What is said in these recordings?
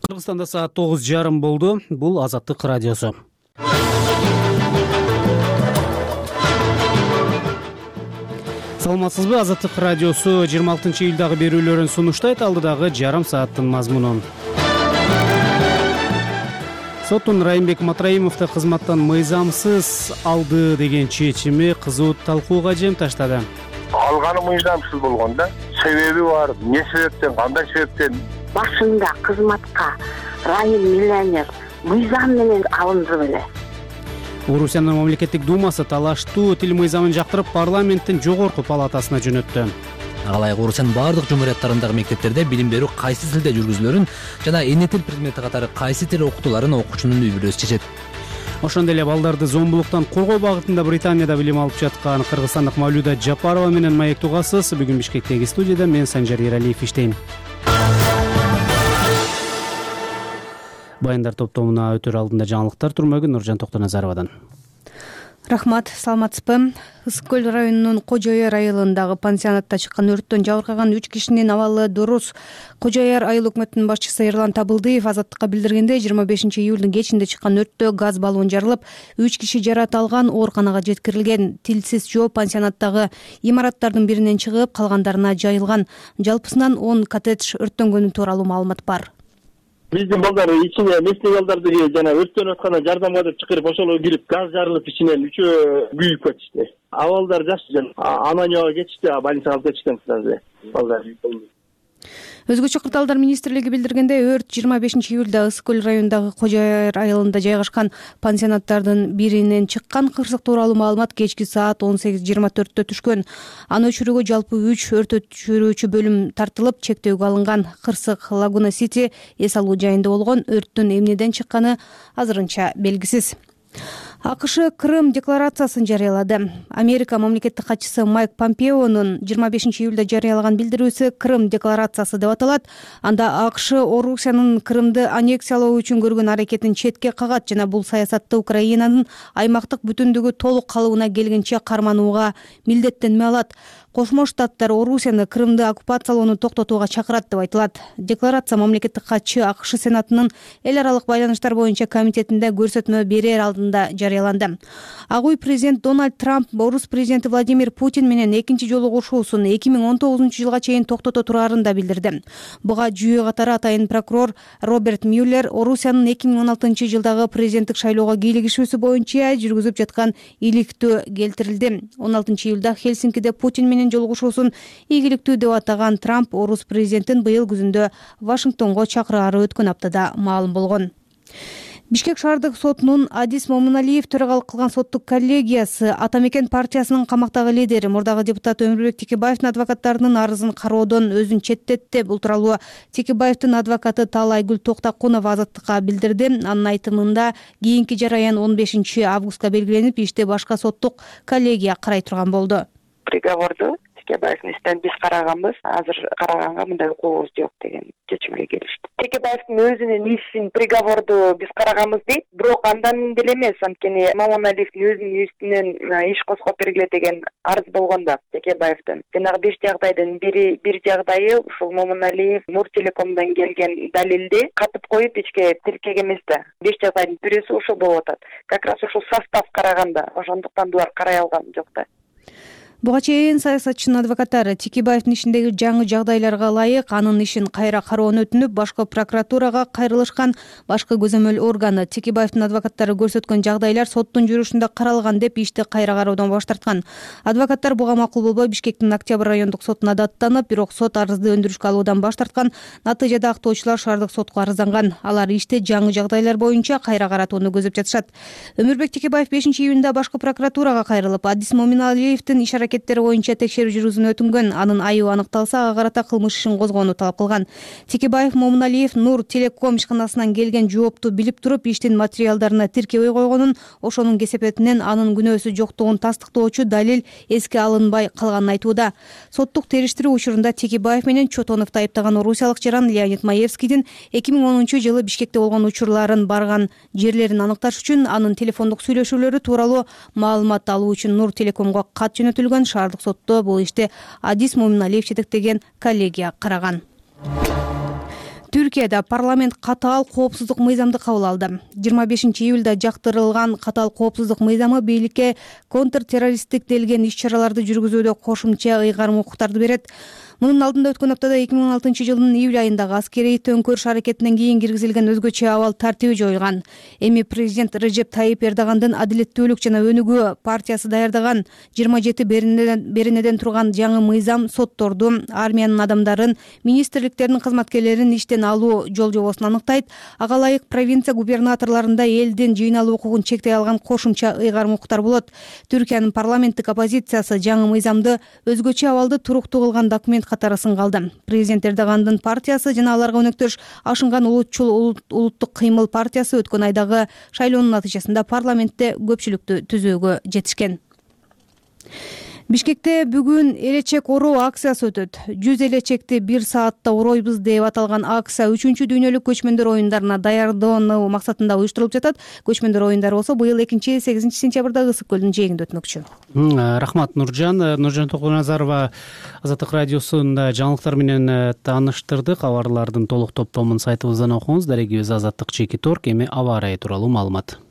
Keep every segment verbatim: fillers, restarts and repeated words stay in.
Кыргызстанда саат тогуз жарым болду. Бул Азаттык радиосу. Саламатсызбы? Азаттык радиосу жыйырма алтынчы июлдагы берүүлөрүн сунуштайт. Алдыдагы жарым сааттын мазмунун. Соттун Райымбек Матраимовду кызматтан мыйзамсыз алды деген чечими кызуу талкууга жем таштады. Алганы мыйзамсыз болгон да. Себеби бар. Эмне себептен, кандай себептен? Башында кызматка Райым миллионер мыйзам менен алынды беле. Орусиянын мамлекеттик думасы талаштуу тил мыйзамын жактырып парламенттин жогорку палатасына жөнөттү. Алайык Орусиянын бардык жумурияттарындагы мектептерде билим берүү кайсы тилде жүргүзүлөрүн жана эне тил предмети катары кайсы тил окутууларын окуучунун үй бүлөсү чечет. Ошондой эле балдарды зомбулуктан коргоо багытында Британияда билим алып жаткан кыргызстандык Мавлюда Жапарова менен маек тугасыз. Бүгүн Бишкектеги студияда мен Санжар Эралиев иштейм. Баяндар топтомуна өтөр алдында жаңылыктар турмагы Нуржан Токтоназаровадан. Рахмат, саламатсызбы? Ысык көл районунун Кожо Яр айылындагы пансионатта чыккан өрттөн жабыркаган үч кишинин абалы дурус. Кожо Яр айыл өкмөтүнүн башчысы Эрлан Табылдыев Азаттыкка билдиргендей, жыйырма бешинчи июлдун кечинде чыккан өрттө газ баллон жарылып, үч киши жарат алган, ооруканага жеткирилген. Тилсиз жоо пансионаттагы имараттардын биринен чыгып, калгандарына жайылган. Жалпысынан он коттедж өрттөнгөнү тууралуу маалымат бар. Биздин балдар ичине местный балдарды жана өрттөнүп атканда жардамга деп чакырып ошол кирип газ жарылып ичинен үчөө күйүп кетишти. Абалдар жакшы жана Ананияга кетишти, больницага алып кетишкен балдар. Өзгөчө кырдаалдар министрлиги билдиргендей, өрт жыйырма бешинчи июлда Ысык көл районундагы Кожо Яр айылында жайгашкан пансионаттардын биринен чыккан. Кырсык тууралуу маалымат кечки саат он сегиз жыйырма төрттө түшкөн. Аны өчүрүүгө жалпы үч өрт өчүрүүчү бөлүм тартылып, чектөөгө алынган. Кырсык Лагуна Сити эс алуу жайында болгон. Өрттүн эмнеден чыкканы азырынча белгисиз. АКШ Крым декларациясын жарыялады. Америка мамлекеттик катчысы Майк Помпеонун жыйырма бешинчи июлда жарыялаган билдирүүсү Крым декларациясы деп аталат. Анда АКШ Орусиянын Крымды аннексиялоо үчүн көргөн аракетин четке кагат жана бул саясатты Украинанын аймактык бүтүндүгү толук калыбына келгенче карманууга милдеттенме алат. Кошмо Штаттар Орусияны Крымды оккупациялоону токтотууга чакырат деп айтылат. Декларация мамлекеттик катчы АКШ Сенатынын эл аралык байланыштар боюнча комитетинде көрсөтмө берер алдында жарыяланды. Ак үй президент Дональд Трамп орус президенти Владимир Путин менен экинчи жолугушуусун эки миң он тогузунчу жылга чейин токтото турарын да билдирди. Буга жүйө катары атайын прокурор Роберт Мюллер Орусиянын эки миң он алтынчы жылдагы президенттик шайлоого кийлигишүүсү боюнча жүргүзүп жаткан иликтөө келтирилди. он алтынчы июлда Хельсинкиде Путин менен жолугушуусун ийгиликтүү деп атаган Трамп орус президентин быйыл күзүндө Вашингтонго чакыраары өткөн аптада маалым болгон. Бишкек шаардык сотунун Адис Момуналиев төрагалык кылган соттук коллегиясы Ата Мекен партиясынын камактагы лидери, мурдагы депутат Өмүрбек Текебаевдин адвокаттарынын арызын кароодон өзүн четтетти. Бул тууралуу Текебаевдин адвокаты Таалайгүл Токтакунова Азаттыкка билдирди. Анын айтымында кийинки жараян он бешинчи августка белгиленип, ишти башка соттук коллегия карай турган болду. Приговорду Текебаевдин исинен биз караганбыз. Азыр караганга мындай укугубуз жок деген чечимге келишти. Текебаевдин өзүнүн ишин приговорду биз караганбыз дейт, бирок андан деле эмес. Анткени Момуналиевдин өзүнүн үстүнөн иш козгоп бергиле деген арыз болгон да Текебаевдин. Жанагы беш жагдайдын бири бир жагдайы ушул Момуналиев Нур Телекомдон келген далилди катып коюп ичке тиркеген эмес да. Беш жагдайдын бирөөсү ошол болуп атат. Как раз ушул состав караганда, ошондуктан булар карай алган жок да. Буга чейин саясатчынын адвокаттары Текебаевдин ишиндеги жаңы жагдайларга ылайык анын ишин кайра кароону өтүнүп, башкы прокуратурага кайрылышкан. Башкы көзөмөл органы Текебаевдин адвокаттары көрсөткөн жагдайлар соттун жүрүшүндө каралган деп ишти кайра кароодон баш тарткан. Адвокаттар буга макул болбой Бишкектин Октябрь райондук сотуна даттанып, бирок сот арызды өндүрүшкө алуудан баш тарткан. Натыйжада актоочулар шаардык сотко арызданган. Алар ишти жаңы жагдайлар боюнча кайра каратууну көзөп жатышат. Өмүрбек Текебаев бешинчи июнда башкы прокуратурага кайрылып, Адис Момуналиевдин иш аракеттери боюнча текшерүү жүргүзүүнү өтүнгөн. Анын айыбы аныкталса, ага карата кылмыш ишин козгоону талап кылган. Текебаев Момуналиев Нур Телеком ишканасынан келген жоопту билип туруп, иштин материалдарына тиркебей койгонун, ошонун кесепетинен анын күнөөсү жоктугун тастыктоочу далил эске алынбай калганын айтууда. Соттук териштирүү учурунда Текебаев менен Чотоновду айыптаган орусиялык жаран Леонид Маевскийдин эки миң онунчу жылы Бишкекте болгон учурларын барган жерлерин аныкташ үчүн анын телефондук сүйлөшүүлөрү тууралуу маалымат алуу үчүн Нур Телекомго кат жөнөтүлгөн. Шаардык сотто бул ишти Адис Момуналиев жетектеген коллегия караган. Түркияда парламент катаал коопсуздук мыйзамды кабыл алды. жыйырма бешинчи июлда жактырылган катаал коопсуздук мыйзамы бийликке контртеррористтиктелген иш-чараларды жүргүзүүдө кошумча ыйгарым укуктарды берет. Мунун алдында өткөн аптада эки миң он алтынчы жылдын июль айындагы аскерий төңкөрүш аракетинен кийин киргизилген өзгөчө абал тартиби жоюлган. Эми президент Режеп Тайип Эрдогандын Адилеттүүлүк жана Өнүгүү партиясы даярдаган жыйырма жети беренеден турган жаңы мыйзам сотторду, армиянын адамдарын, министрликтердин кызматкерлерин иштен алуу жол жобосун аныктайт. Ага ылайык провинция губернаторлорунда элдин жыйналуу укугун чектей алган кошумча ыйгарым укуктар болот. Түркиянын парламенттик оппозициясы жаңы мыйзамды өзгөчө абалды туруктуу кылган документ катары сынга алды. Президент Эрдогандын партиясы жана аларга өнөктөш ашынган улутчул улуттук кыймыл партиясы өткөн айдагы шайлоонун натыйжасында парламентте көпчүлүктү түзүүгө жетишкен. Бишкекте бүгүн элечек ороо акциясы өтөт. жүз элечекти бир саатта оройбуз деп аталган акция үчүнчү дүйнөлүк көчмөндөр оюндарына даярдоо максатында уюштурулуп жатат. Көчмөндөр оюндары болсо быйыл экинчи сегизинчи сентябрда Ысык көлдүн жээгинде өтмөкчү. Рахмат Нуржан. Нуржан Токуназарова Азаттык радиосунда жаңылыктар менен тааныштырдык. Кабарлардын толук топтомун сайтыбыздан окуңуз. Дарегибиз Азаттык чекит точка орг. Эми аба ырайы тууралуу маалымат.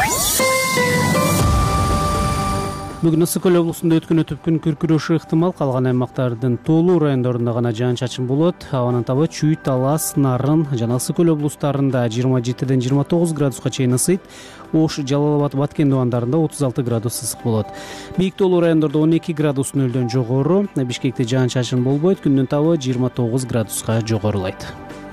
Бүгүн Ысык көл облусунда өткөн күн күркүрөшү ыктымал. Калган аймактардын тоолуу райондорунда гана жаан-чачын болот. Абанын табы Чүй, Талас, Нарын жана Ысык көл облустарында жыйырма жетиден жыйырма тогуз градуска чейин ысыйт. Ош, Жалал Абад, Баткен дубандарында отуз алты градус ысык болот. Бийик тоолуу райондордо он эки градус нөлдөн жогору. Бишкекте жаан-чачын болбойт. Күндүн табы жыйырма тогуз градуска жогорулайт.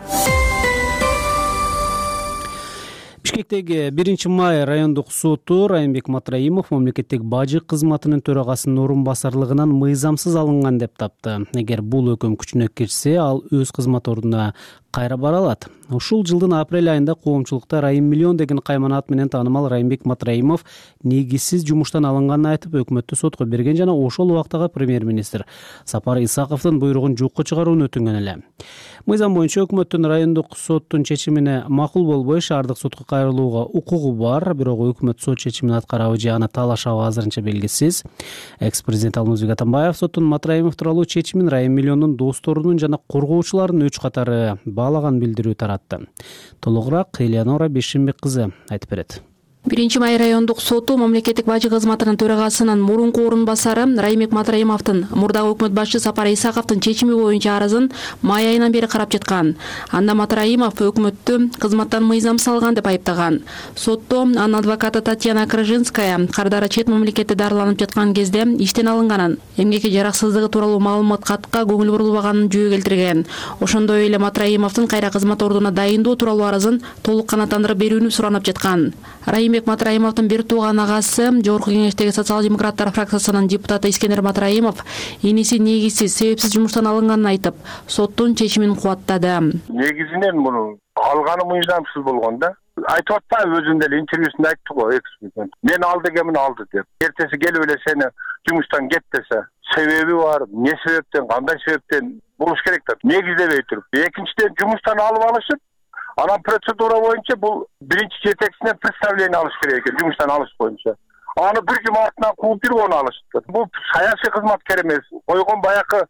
Бишкектеги биринчи май райондук соту Райымбек Матраимов мамлекеттик бажы кызматынын төрагасынын орун басарлыгынан мыйзамсыз алынган деп тапты. Эгер бул өкүм күчүнө кирсе, ал өз кызмат ордуна кайра бара алат. Ушул жылдын апрель айында коомчулукта Райым Миллион деген кайман ат менен таанымал Райымбек Матраимов негизсиз жумуштан алынганын айтып, өкмөттү сотко берген жана ошол убактагы премьер-министр Сапар Исаковдун буйругун жокко чыгарууну өтүнгөн эле. Мыйзам боюнча өкмөттүн райондук соттун чечимине макул болбой шаардык сотко кайрылууга укугу бар, бирок өкмөт сот чечимин аткарабы же аны талашабы азырынча белгисиз. Экс-президент Алмазбек Атамбаев соттун Матраимов тууралуу чечимин Райым Миллиондун досторунун жана коргоочуларынын үч катары баалаган билдирүү таратты. Толугураак Элеонора Бешимбек кызы айтып берет. биринчи май райондук соту мамлекеттик бажы кызматынын төрагасынын мурунку орун басары Райымбек Матраимовдун мурдагы өкмөт башчысы Сапар Исаковдун чечими боюнча арызын май айынан бери карап жаткан. Анда Матраимов өкмөттү кызматтан мыйзамсыз алган деп айыптаган. Сотто анын адвокаты Татьяна Крыжинская кардары чет мамлекетте дарыланып жаткан кезде иштен алынганын, эмгекке жараксыздыгы тууралуу маалымат катка көңүл бурулбаганын жөө келтирген. Ошондой эле Матраимовдун кайра кызмат ордуна дайындоо тууралуу арызын толук канааттандырып берүүнү суранып жаткан. Райымбек Матраимовдун бир тууган агасы, Жогорку Кеңештеги социал-демократтар фракциясынын депутаты Искендер Матраимов иниси негизсиз, себепсиз жумуштан алынганын айтып, соттун чечимин кубаттады. Негизинен муну алганы мыйзамсыз болгон да. Айтып атпайбы, өзүнүн эле интервьюсунда айтты го, экс-президент. Мен алды экенмин, алды деп. Эртеси келип эле сени жумуштан кет десе, себеби бар, эмне себептен, кандай себептен болуш керек деп негиздебей туруп. Экинчиден жумуштан алып алышып, анан процедура боюнча бул биринчи жетекчисинен представление алыш керек экен, жумуштан алыш боюнча. Аны бир жума артынан кууп бир оны алышты. Бул саясий кызматкер эмес, койгон баягы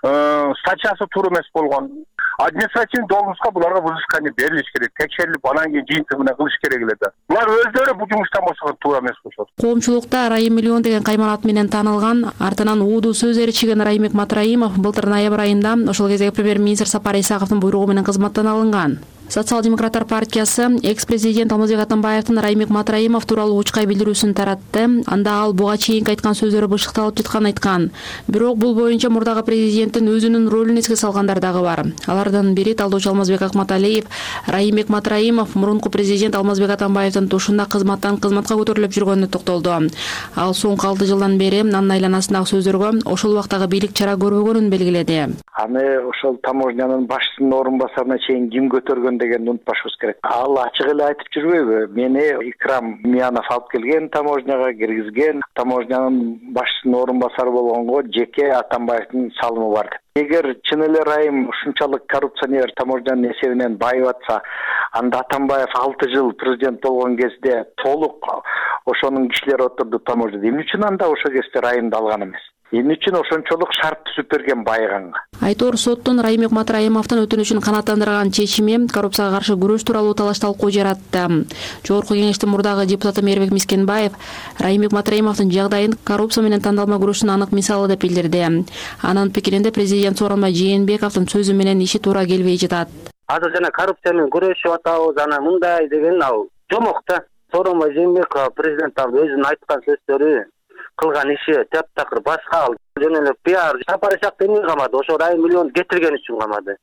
статьясы туура эмес болгон. Административный должностька буларга взыскание берилиш керек, текшерилип, анан кийин жыйынтыгы менен кылыш керек эле да. Булар өздөрү бул жумуштан бошогон туура эмес болушот. Коомчулукта Райым Миллион деген кайман ат менен таанылган, артынан уудуу сөз ээрчиген Райымбек Матраимов былтыр ноябрь айында ошол кездеги премьер-министр Сапар Исаковдун буйругу менен кызматтан алынган. Социал-демократтар партиясы экс-президент Алмазбек Атамбаевдин Райымбек Матраимов тууралуу учкай билдирүүсүн таратты. Анда ал буга чейинки айткан сөздөрү бышыкталып жатканын айткан. Бирок бул боюнча мурдагы президенттин өзүнүн ролун эске салгандар дагы бар. Алардын бири талдоочу Алмазбек Акматалиев Райымбек Матраимов мурунку президент Алмазбек Атамбаевдин тушунда кызматтан кызматка көтөрүлүп жүргөнүнө токтолду. Ал соңку алты жылдан бери анын айланасындагы сөздөргө ошол убактагы бийлик чара көрбөгөнүн белгиледи. Аны ошол таможнянын башчысынын орун басарына чейин ким көтөргөн дегенди унутпашыбыз керек. Ал ачык эле айтып жүрбөйбү? Мени Икрам Миянов алып келген, таможняга киргизген, таможнянын башчысынын орун басары болгонго жеке Атамбаевдин салымы бар деп. Эгер чын эле Райым ушунчалык коррупционер таможнянын эсебинен байып атса, анда Атамбаев алты жыл президент болгон кезде толук ошонун кишилери отурду таможняда. Эмне үчүн анда ошол кезде Райымды алган эмес? эмне үчүн ошончолук шарт түзүп берген байыганга? Айтор соттун Райымбек Матраимовдун өтүнүчүн канааттандырган чечими коррупцияга каршы күрөш тууралуу талаш талкуу жаратты. Жогорку кеңештин мурдагы депутаты Мээрбек Мискенбаев Райымбек Матраимовдун жагдайын коррупция менен тандалма күрөштүн анык мисалы деп билдирди. Анын пикиринде президент Сооронбай Жээнбековдун сөзү менен иши туура келбей жатат. Азыр жана коррупция менен күрөшүп атабыз, анан мындай деген ал жомок да. Сооронбай Жээнбеков президент өзүнүн айткан сөздөрү, кылган иши таптакыр башка, жөн эле пиар. Сапар Исаков эмне камады? Ошо айрым миллион кетирген үчүн камады.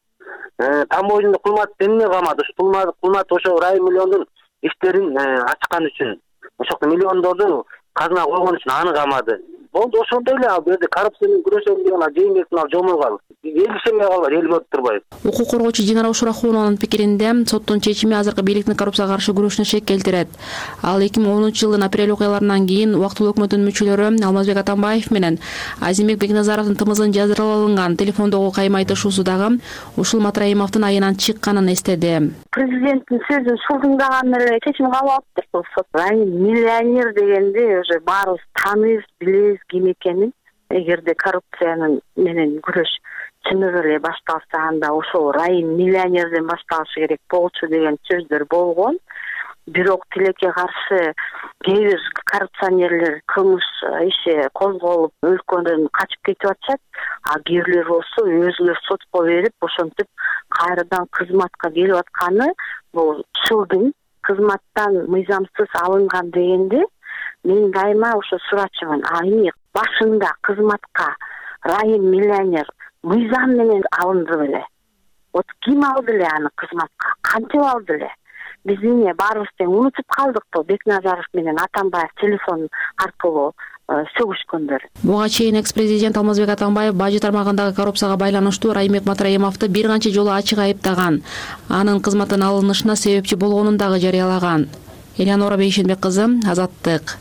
Таможня кулмат эмне камады? Кулмат ошо айрым миллиондун иштерин ачкан үчүн. Ошол миллиондорду казына койгон үчүн аны камады. Болду, ошондой эле ал жерде коррупция менен күрөшөм деген ал Жээнбектин ал жомугу эл ишенбей калбайт, эл көрүп турбайбы. Укук коргоочу Динара Ушурахунованын пикиринде соттун чечими азыркы бийликтин коррупцияга каршы күрөшүнө шек келтирет. Ал эки миң онунчу жылдын апрель окуяларынан кийин убактылуу өкмөттүн мүчөлөрү Алмазбек Атамбаев менен Азимбек Бекназаровдун тымызын жаздырып алынган телефондогу кайма айтышуусу дагы ушул Матраимовдун айынан чыкканын эстеди. Президенттин сөзүн шулдундаган эле чечим кабыл алыптыр бул сот. Миллионер дегенде уже баарыбыз тааныйбыз, билебиз ким экенин. Эгерде коррупциянын менен күрөш чыныгы эле башталса, анда ошол Райым миллионерден башталышы керек болчу деген сөздөр болгон. Бирок тилекке каршы кээ бир коррупционерлер кылмыш иши козголуп өлкөдөн качып кетип атышат. А кээ бирлер болсо өзүлөр сотко берип ошентип кайрадан кызматка келип атканы бул чылдың кызматтан мыйзамсыз алынган дегенде мен дайыма ошо сурачумун. А эми башында кызматка Райым миллионер мыйзам менен алынды беле? Вот ким алды эле аны кызматка? Кантип алды эле? Биз эмне баарыбыз тең унутуп калдыкпы? Бекназаров менен Атамбаев телефон аркылуу сөгүшкөндөр. Буга чейин экс-президент Алмазбек Атамбаев бажы тармагындагы коррупцияга байланыштуу Райымбек Матраимовду бир канча жолу ачык айыптаган, анын кызматтан алынышына себепчи болгонун дагы жарыялаган. Элеонора Бейшенбек кызы, Азаттык.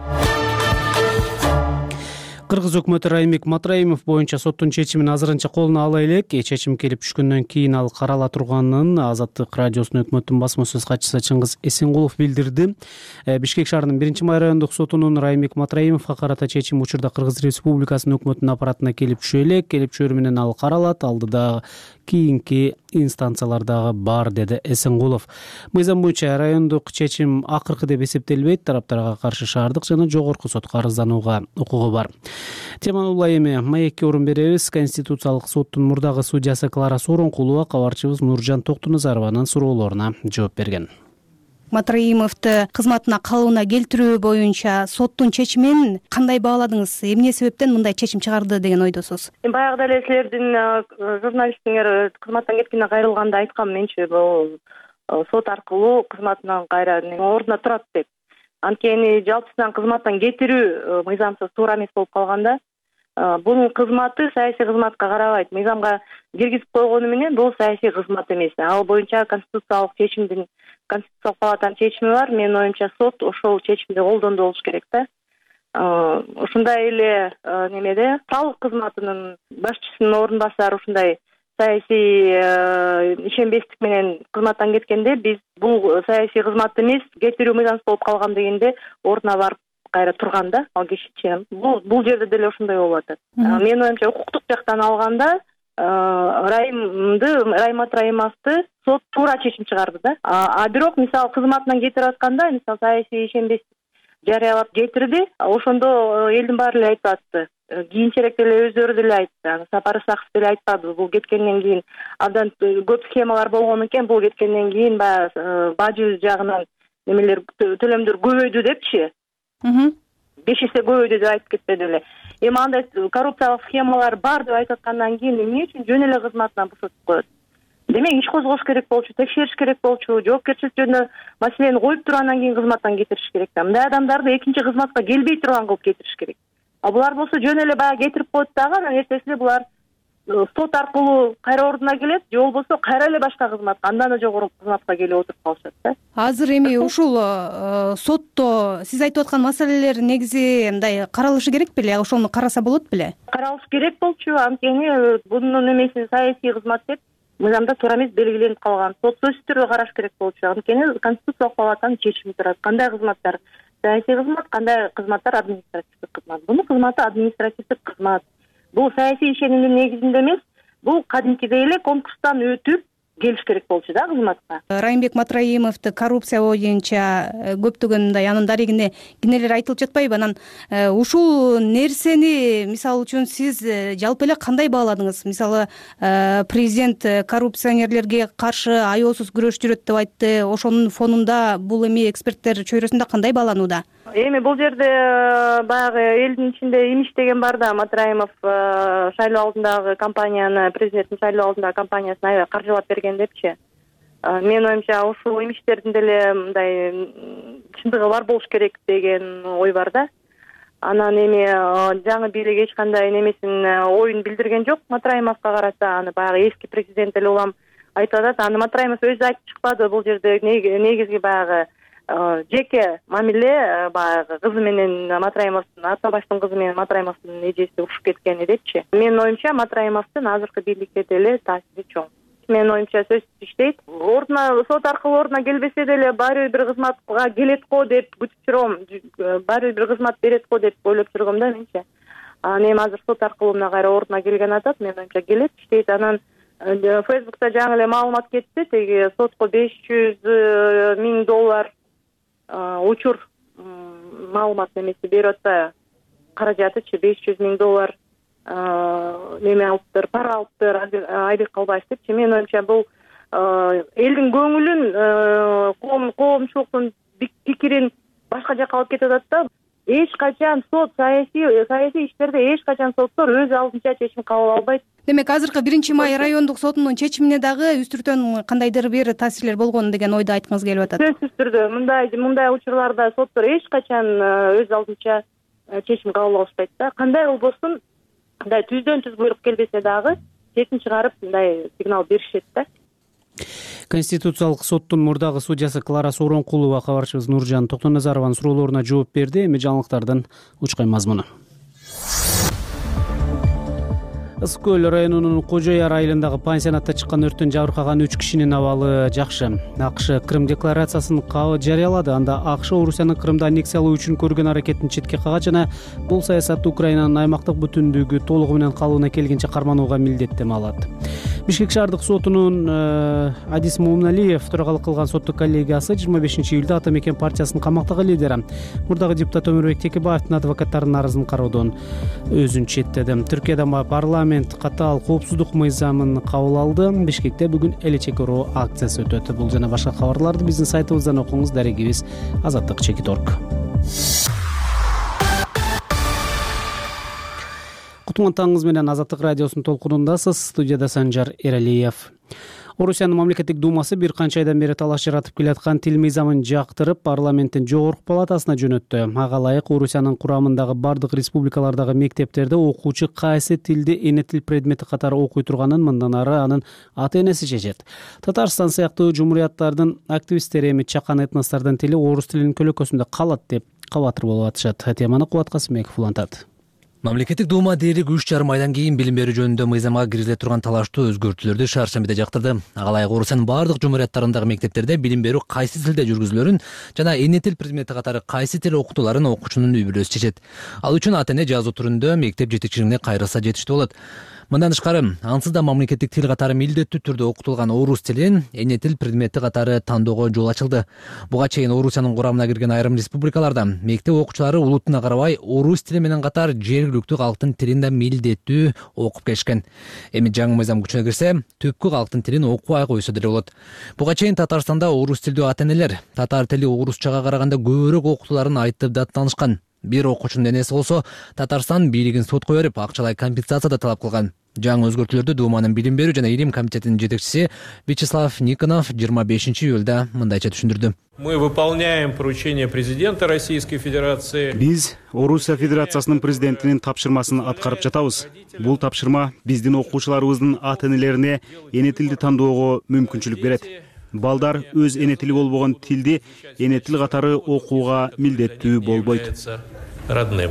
Кыргыз өкмөтү Райымбек Матраимов боюнча соттун чечимин азырынча колуна ала элек. Чечим келип түшкөндөн кийин ал карала турганын Азаттык радиосунун өкмөттүн басма сөз катчысы Чыңгыз Эсенгулов билдирди. Бишкек шаарынын биринчи май райондук сотунун Райымбек Матраимовго карата чечим учурда Кыргыз Республикасынын өкмөтүнүн аппаратына келип түшө элек. Келип түшөрү менен ал каралат, алдыда кийинки инстанциялардагы бар, деди Эсенгулов. Мыйзам боюнча райондук чечим акыркы деп эсептелбейт. Тараптарга каршы шаардык жана жогорку сотко арызданууга укугу бар. Теманы улай эми маекке орун беребиз. Конституциялык соттун мурдагы судьясы Клара Сооронкулова кабарчыбыз Нуржан Токтуназарованын суроолоруна жооп берген. Матраимовду кызматына калууна келтирүү боюнча соттун чечимин кандай бааладыңыз? Эмне себептен мындай чечим чыгарды деген ойдосуз? Баягыда эле силердин журналистиңер кызматтан кеткенде кайрылганда айткам менчи бул сот аркылуу кызматынан кайра ордуна турат деп. Анткени жалпысынан кызматтан кетирүү мыйзамсыз туура эмес болуп калганда, бунун кызматы саясий кызматка карабайт. Мыйзамга киргизип койгону менен бул саясий кызмат эмес. Ал боюнча конституциялык чечимдин Конституциялык палатанын чечими бар. Менин оюмча сот ошол чечимди колдонду болуш керек да. Ушундай эле немеде салык кызматынын башчысынын орун басары ушундай саясий ишенбестик менен кызматтан кеткенде биз бул саясий кызмат эмес, кетирүү мыйзамсыз болуп калган дегенде ордуна барып кайра турган да ал кишичи. Бул бул жерде деле ошондой болуп атат. Менин оюмча укуктук жактан алганда Райымды, Райым Матраимовду сот туура чечим чыгарды да. А бирок мисалы кызматынан кетирип атканда, мисалы саясий ишенбестик жарыялап кетирди. Ошондо элдин баары эле айтып атты. Кийинчерээк деле өздөрү деле айтты. Сапар Исаков деле айтпады. Бул кеткенден кийин абдан көп схемалар болгон экен. Бул кеткенден кийин баягы бажы жагынан немелер төлөмдөр көбөйдү депчи. беш эсе көбөйдү деп айтып кетпеди эле. Эми андай коррупциялык схемалар бар деп айтып аткандан кийин эмне үчүн жөн эле кызматынан бошотуп коет? Демек иш козгош керек болчу, текшериш керек болчу, жоопкерчилик жөнүндө маселени коюп тургандан кийин кызматтан кетириш керек. Мындай адамдарды экинчи кызматка келбей турган кылып кетириш керек. А булар болсо жөн эле баягы кетирип коет дагы, анан эртесинде булар сот аркылуу кайра ордуна келет, же болбосо кайра эле башка кызматка, андан да жогору кызматка келип отуруп калышат да. Азыр эми ушул сотто сиз айтып аткан маселелер негизи мындай каралышы керек беле? Ошону караса болот беле? Каралыш керек болчу, анткени бунун эмеси саясий кызмат деп мыйзамда туура эмес белгиленип калган. Сот сөзсүз түрдө караш керек болчу. Анткени Конституциялык палатанын чечими турат. Кандай кызматтар саясий кызмат, кандай кызматтар административдик кызмат. Бунун кызматы административдик кызмат. Бул саясий ишенимдин негизинде эмес, бул кадимкидей эле конкурстан өтүп келиш керек болчу да кызматка. Райымбек Матраимовду коррупция боюнча көптөгөн мындай анын дарегине кинелер айтылып жатпайбы? Анан ушул нерсени мисалы үчүн сиз жалпы эле кандай бааладыңыз? Мисалы президент коррупционерлерге каршы аеосуз күрөш жүрөт деп айтты. Ошонун фонунда бул эми эксперттер чөйрөсүндө кандай бааланууда? Эми бул жерде баягы элдин ичинде имиш деген бар да. Матраимов шайлоо алдындагы кампанияны, президенттин шайлоо алдындагы кампаниясын аябай каржылап берген депчи. Менин оюмча ушул имиштердин деле мындай чындыгы бар болуш керек деген ой бар да. Анан эми жаңы бийлик эч кандай немесин оюн билдирген жок Матраимовго карата. Аны баягы эски президент эле улам айтып атат. Аны Матраимов өзү айтып чыкпады. Бул жерде негизги баягы жеке мамиле баягы кызы менен Матраимовдун, Атабаштын кызы менен Матраимовдун эжеси урушуп кеткени депчи. Менин оюмча Матраимовдун азыркы бийликке деле таасири чоң. Менин оюмча сөзсүз иштейт. Ордуна сот аркылуу ордуна келбесе деле баары бир кызматка келет го деп күтүп жүрөм. Баары бир кызмат берет го деп ойлоп жүргөм да менче. Анан эми азыр сот аркылуу мына кайра ордуна келген атат. Менин оюмча келет, иштейт. Анан Фейсбукта жаңы эле маалымат кетти. Теги сотко беш жүз миң доллар учур маалымат немеси берип атса, каражатычы беш жүз миң доллар неме алыптыр, пара алыптыр Айбек Калбаев депчи. Менин оюмча бул элдин көңүлүн, коомчулуктун пикирин башка жакка алып кетип атат да. Эч качан сот саясий саясий иштерде эч качан соттор өз алдынча чечим кабыл албайт. Демек азыркы биринчи май райондук сотунун чечимине дагы үстүртөн кандайдыр бир таасирлер болгон деген ойду айткыңыз келип атат. Сөзсүз түрдө мындай мындай учурларда соттор эч качан өз алдынча чечим кабыл алышпайт да. Кандай болбосун, мындай түздөн түз буйрук келбесе дагы чечим чыгарып мындай сигнал беришет да. Конституциялык соттун мурдагы судьясы Клара Сооронкулова кабарчыбыз Нуржан Токтоназарованын суроолоруна жооп берди. Эми жаңылыктардан учкай мазмуну. Ысык көл районунун Кожояр айылындагы пансионатта чыккан өрттөн жабыркаган үч кишинин абалы жакшы. АКШ Крым декларациясын жарыялады. Анда АКШ Орусиянын Крымды аннексиялоо үчүн көргөн аракетин четке кагат жана бул саясатты Украинанын аймактык бүтүндүгү толугу менен калыбына келгенче карманууга милдеттеме алат. Бишкек шаардык сотунун Адис Мумналиев төрагалык кылган соттук коллегиясы жыйырма бешинчи июлда Ата Мекен партиясынын камактагы лидери, мурдагы депутат Өмүрбек Текебаевдин адвокаттарынын арызын кароодон өзүн четтеди. Түркияда парламент катаал коопсуздук мыйзамын кабыл алды. Бишкекте бүгүн эле чекирүү акциясы өтөт. Бул жана башка кабарларды биздин сайтыбыздан окуңуз. Дарегибиз азаттык чекит точка орг. Кутман таңыңыз менен Азаттык радиосунун толкунундасыз. Студияда Санжар Эралиев. Орусиянын мамлекеттик думасы бир канча айдан бери талаш жаратып келаткан тил мыйзамын жактырып, парламенттин жогорку палатасына жөнөттү. Ага ылайык Орусиянын курамындагы бардык республикалардагы мектептерде окуучу кайсы тилди эне тил предмети катары окуй турганын мындан ары анын ата энеси чечет. Татарстан сыяктуу жумурияттардын активисттери эми чакан этностордун тили орус тилинин көлөкөсүндө калат деп кабатыр болуп атышат. Теманы Кубат Касымбеков улантат. Мамлекеттик дума дээрлик үч жарым айдан кийин билим берүү жөнүндө мыйзамга киргизиле турган талаштуу өзгөртүүлөрдү шаршембиде жактырды. Ага ылайык Орусиянын бардык жумурияттарындагы мектептерде билим берүү кайсы тилде жүргүзүлөрүн жана эне тил предмети катары кайсы тил окутууларын окуучунун үй бүлөсү чечет. Ал үчүн ата эне жазуу түрүндө мектеп жетекчилигине кайрылса жетиштүү болот. Мындан тышкары, ансыз да мамлекеттик тил катары милдеттүү түрдө окутулган орус тилин эне тил предмети катары тандоого жол ачылды. Буга чейин Орусиянын курамына кирген айрым республикаларда мектеп окуучулары улутуна карабай орус тили менен катар жергиликтүү калктын тилин да милдеттүү окуп келишкен. Эми жаңы мыйзам күчүнө кирсе, түпкү калктын тилин окубай койсо деле болот. Буга чейин Татарстанда орус тилдүү ата энелер татар тили орусчага караганда көбүрөөк окутууларын айтып даттанышкан. Бир окуучунун энеси болсо Татарстан бийлигин сотко берип, акчалай компенсация да талап кылган. Жаңы өзгөртүүлөрдү Думанын билим берүү жана илим комитетинин жетекчиси Вячеслав Никонов жыйырма бешинчи июлда мындайча түшүндүрдү. Мы выполняем поручение президента Российской Федерации. Биз Орусия Федерациясынын президентинин тапшырмасын аткарып жатабыз. Бул тапшырма биздин окуучуларыбыздын ата энелерине эне тилди тандоого мүмкүнчүлүк берет. Балдар өз эне тили болбогон тилди эне тил катары окууга милдеттүү болбойт.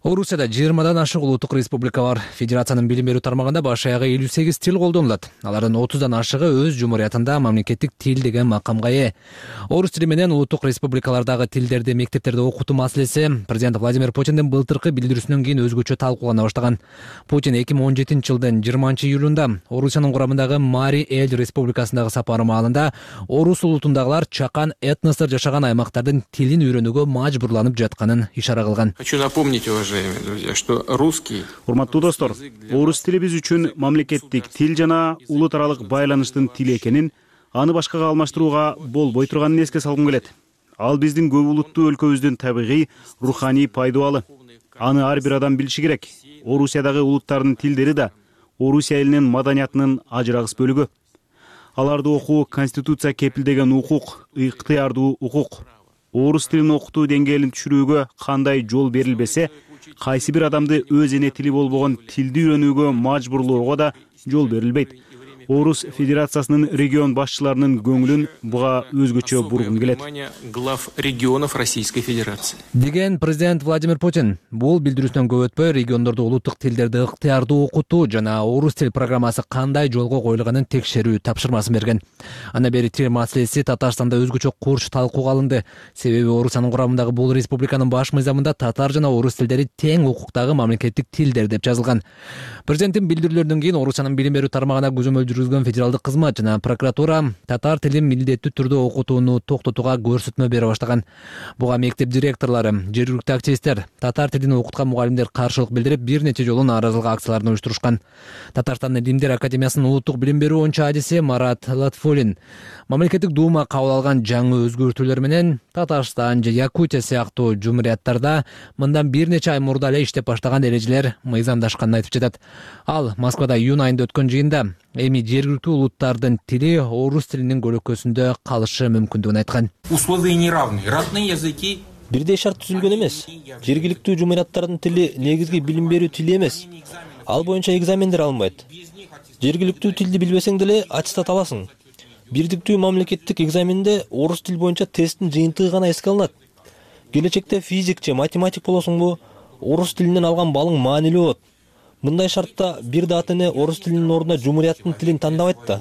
Орусияда жыйырмадан ашык улуттук республика бар. Федерациянын билим берүү тармагында баш аягы элүү сегиз тил колдонулат. Алардын отуздан ашыгы өз жумуриятында мамлекеттик тил деген макамга ээ. Орус тили менен улуттук республикалардагы тилдерди мектептерде окутуу маселеси президент Владимир Путиндин былтыркы билдирүүсүнөн кийин өзгөчө талкуулана баштаган. Путин эки миң он жетинчи жылдын жыйырманчы июлунда Орусиянын курамындагы Мари Эл республикасындагы сапары маалында орус улутундагылар чакан этностор жашаган аймактардын тилин үйрөнүүгө мажбурланып жатканын ишара кылган. Хочу напомнить, уважаемые друзья, что русский... Урматтуу достор, орус тили биз үчүн мамлекеттик тил жана улут аралык байланыштын тили экенин, аны башкага алмаштырууга болбой турганын эске салгым келет. Ал биздин көп улуттуу өлкөбүздүн табигый, руханий пайдубалы. Аны ар бир адам билиши керек. Орусиядагы улуттардын тилдери да Орусия элинин маданиятынын ажырагыс бөлүгү. Аларды окуу конституция кепилдеген укук, ыктыярдуу укук. Орус тилин окутуу деңгээлин түшүрүүгө кандай жол берилбесе, кайсы бир адамды өз эне тили болбогон тилди үйрөнүүгө мажбурлоого да жол берилбейт. Орус Федерациясынын регион башчыларынын көңүлүн буга өзгөчө бургум келет. Глав регионов Российской Федерации. Деген президент Владимир Путин бул билдирүүсүнөн көп өтпөй региондордо улуттук тилдерди ыктыярдуу окутуу жана орус тил программасы кандай жолго коюлганын текшерүү тапшырмасын берген. Анда бери тил маселеси Татарстанда өзгөчө курч талкууга алынды. Себеби Орусиянын курамындагы бул республиканын баш мыйзамында татар жана орус тилдери тең укуктагы мамлекеттик тилдер деп жазылган. Президенттин билдирүүлөрүнөн кийин Орусиянын билим берүү тармагына көзөмөл жүргүзгөн федералдык кызмат жана прокуратура татар тилин милдеттүү түрдө окутууну токтотууга көрсөтмө бере баштаган. Буга мектеп директорлору, жергиликтүү активисттер, татар тилин окуткан мугалимдер каршылык билдирип, бир нече жолу нааразылык акцияларын уюштурушкан. Татарстан Илимдер академиясынын улуттук билим берүү боюнча адиси Марат Латфулин мамлекеттик дума кабыл алган жаңы өзгөртүүлөр менен Татарстан же Якутия сыяктуу жумурияттарда мындан бир нече ай мурда эле иштеп баштаган эрежелер мыйзамдашканын айтып жатат. Ал Москвада июнь айында өткөн жыйында эми жергиликтүү улуттардын тили орус тилинин көлөкөсүндө калышы мүмкүндүгүн айткан. Условия неравные. Родные языки бирдей шарт түзүлгөн эмес. Жергиликтүү жумурияттардын тили негизги билим берүү тили эмес. Ал боюнча экзамендер алынбайт. Жергиликтүү тилди билбесең деле аттестат аласың. Бирдиктүү мамлекеттик экзаменде орус тил боюнча тесттин жыйынтыгы гана эске алынат. Келечекте физик же математик болосуңбу, орус тилинен алган балың маанилүү болот. Мындай шартта бир да ата эне орус тилинин ордуна жумурияттын тилин тандабайт да.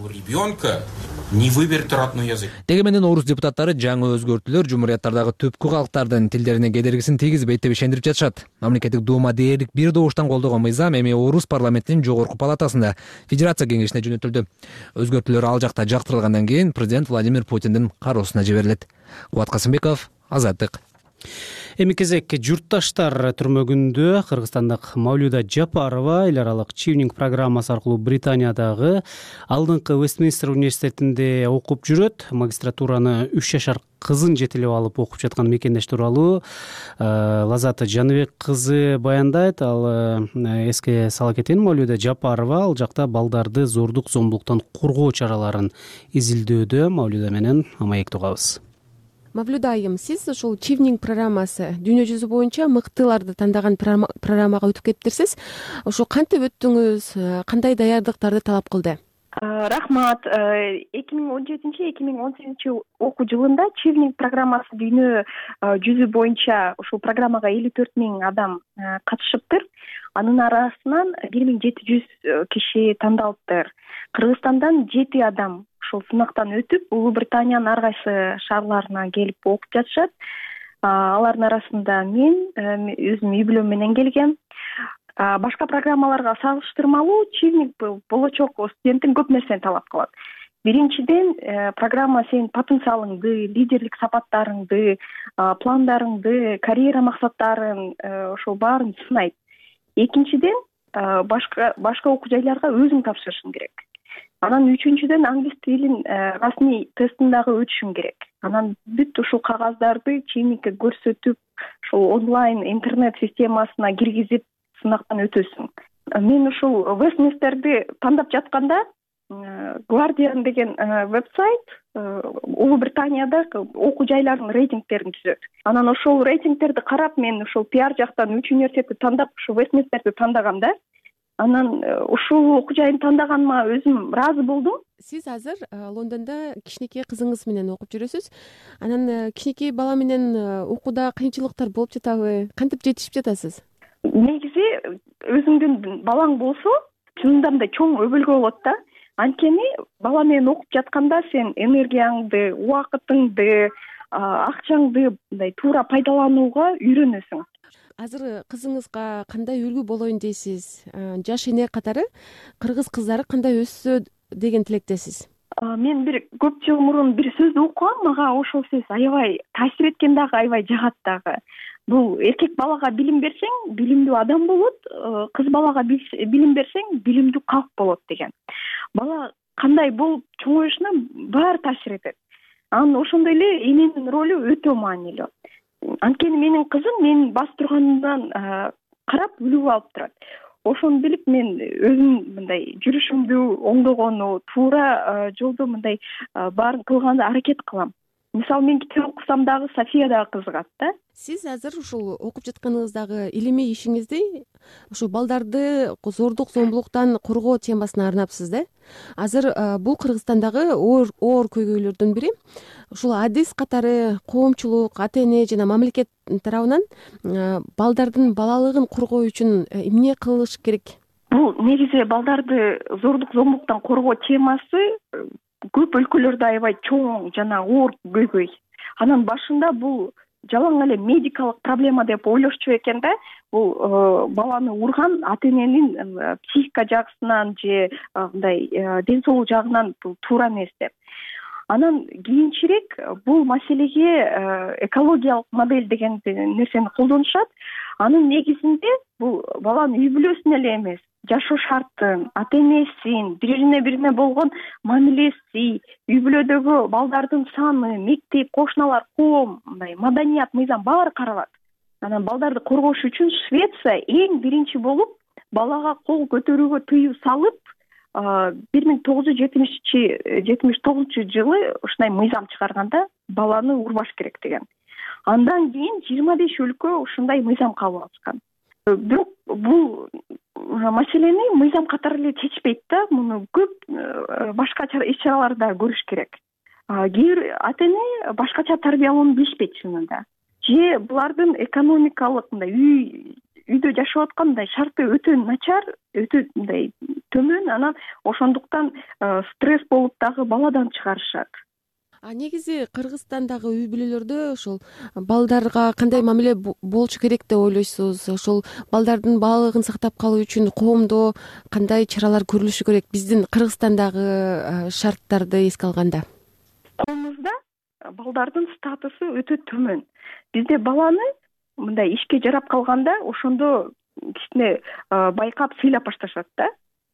Не выберет родной язык. Деги менен орус депутаттары жаңы өзгөртүүлөр жумурияттардагы түпкү калктардын тилдерине кедергисин тийгизбейт деп ишендирип жатышат. Мамлекеттик дума дээрлик бир добуштан колдогон мыйзам эми орус парламентинин жогорку палатасында Федерация кеңешине жөнөтүлдү. Өзгөртүүлөр ал жакта жактырылгандан кийин президент Владимир Путиндин кароосуна жиберилет. Кубат Касымбеков, Азаттык. Эми кезек журтташтар түрмөгүндө кыргызстандык Мавлюда Жапарова эл аралык Чивнинг программасы аркылуу Британиядагы алдыңкы Вестминстер университетинде окуп жүрөт. Магистратураны үч жашар кызын жетелеп алып окуп жаткан мекендеш тууралуу Лазат Жаныбек кызы баяндайт. Ал эске сала кетейин, Мавлюда Жапарова ал жакта балдарды зордук зомбулуктан коргоо чараларын изилдөөдө. Мавлюда менен маектеп угабыз. Мавлюда айым, сиз ушул Чивнинг программасы дүйнө жүзү боюнча мыктыларды тандаган программага өтүп кетиптирсиз. Ошо кантип өттүңүз, кандай даярдыктарды талап кылды? Рахмат. эки миң он жетинчи эки миң он сегизинчи окуу жылында Чивнинг программасы дүйнө жүзү боюнча ушул программага элүү төрт миң адам катышыптыр. Анын арасынан бир миң жети жүз киши тандалыптыр. Кыргызстандан жети адам ушул сынактан өтүп, Улуу Британиянын ар кайсы шаарларына келип окуп жатышат. Алардын арасында мен өзүм үй бүлөм менен келгем. Башка программаларга салыштырмалуу Чивнинг болочок студенттин көп нерсени талап кылат. Биринчиден, программа сенин потенциалыңды, лидерлик сапаттарыңды, пландарыңды, карьера максаттарын ошол баарын сынайт. Экинчиден, башка башка окуу жайларга өзүң тапшырышың керек. Анан үчүнчүдөн англис тилин расмий тестиндагы өтүшүң керек. Анан бүт ушул кагаздарды Чивнингке көрсөтүп, ушул онлайн интернет системасына киргизип сынактан өтөсүң. Мен ушул Вестминстерди тандап жатканда Guardian деген вебсайт Улуу Британияда окуу жайлардын рейтингтерин түзөт. Анан ошол рейтингтерди карап, мен ушул пиар жактан үч университетти тандап, ушул Вестминстерди тандаганда, анан ушул окуу жайын тандаганыма өзүм ыраазы болдум. Сиз азыр Лондондо кичинекей кызыңыз менен окуп жүрөсүз. Анан кичинекей бала менен окууда кыйынчылыктар болуп жатабы? Кантип жетишип жатасыз? негизи өзүңдүн балаң болсо чынында мындай чоң өбөлгө болот да. Анткени бала менен окуп жатканда сен энергияңды, убакытыңды, акчаңды мындай туура пайдаланууга үйрөнөсүң. Азыр кызыңызга кандай үлгү болоюн дейсиз? Жаш эне катары кыргыз кыздары кандай өссө деген тилектесиз? Мен бир көп жыл мурун бир сөздү окугам, мага ошол сөз аябай таасир эткен дагы, аябай жагат дагы. Бул эркек балага билим берсең, билимдүү адам болот, кыз балага билим берсең, билимдүү калк болот деген. Бала кандай болуп чоңоюшуна баары таасир этет. Анан ошондой эле эненин ролу өтө маанилүү. Анткени менин кызым менин басып турганымдан карап үлгү алып турат. Ошону билип мен өзүм мындай жүрүшүмдү оңдогону, туура жолдо мындай баарын кылганга аракет кылам. Мисалы мен китеп окусам дагы София дагы кызыгат да. Сиз азыр ушул окуп жатканыңыздагы илимий ишиңизди ушу балдарды зордук, зомбулуктан коргоо темасына арнапсыз да. Азыр бул Кыргызстандагы оор оор көйгөйлөрдүн бири. Ушул адис катары коомчулук, ата-эне жана мамлекет тарабынан балдардын балалыгын коргоо үчүн эмне кылыш керек? Бул негизи балдарды зордук, зомбулуктан коргоо темасы көп өлкөлөрдө аябай чоң жана оор көйгөй. Анан башында бул жалаң эле медикалык проблема деп ойлошчу экен да. Бул баланы урган ата-эненин психика жагысынан же мындай ден соолук жагынан бул туура эмес деп. Анан кийинчерээк бул маселеге экологиялык модель деген нерсени колдонушат. Анын негизинде бул баланын үй бүлөсүн эле эмес, жашоо шартын, ата-энесин, бирине бирине болгон мамилеси, үй бүлөдөгү балдардын саны, мектеп, кошуналар, коом, мындай маданият, мыйзам баары каралат. Анан балдарды коргош үчүн Швеция эң биринчи болуп балага кол көтөрүүгө тыюу салып, бир миң тогуз жүз жетимиш тогузунчу жылы ушундай мыйзам чыгарганда баланы урбаш керек деген. Андан кийин жыйырма беш өлкө ушундай мыйзам кабыл алышкан. Бирок бул маселени мыйзам катары эле чечпейт да, муну көп башка иш-чараларды да көрүш керек. Кээ бир ата-эне башкача тарбиялоону билишпейт чынында. Же булардын экономикалык мындай үй үйдө жашап аткан мындай шарты өтө начар, өтө мындай төмөн, анан ошондуктан стресс болуп дагы баладан чыгарышат. А негизи Кыргызстандагы үй бүлөлөрдө ошол балдарга кандай мамиле болчу керек деп ойлойсуз? Ошол балдардын баалыгын сактап калуу үчүн коомдо кандай чаралар көрүлүшү керек биздин Кыргызстандагы шарттарды эске алганда? Коомубузда балдардын статусу өтө төмөн. Бизде баланы мындай ишке жарап калганда ошондо кичине байкап сыйлап башташат да.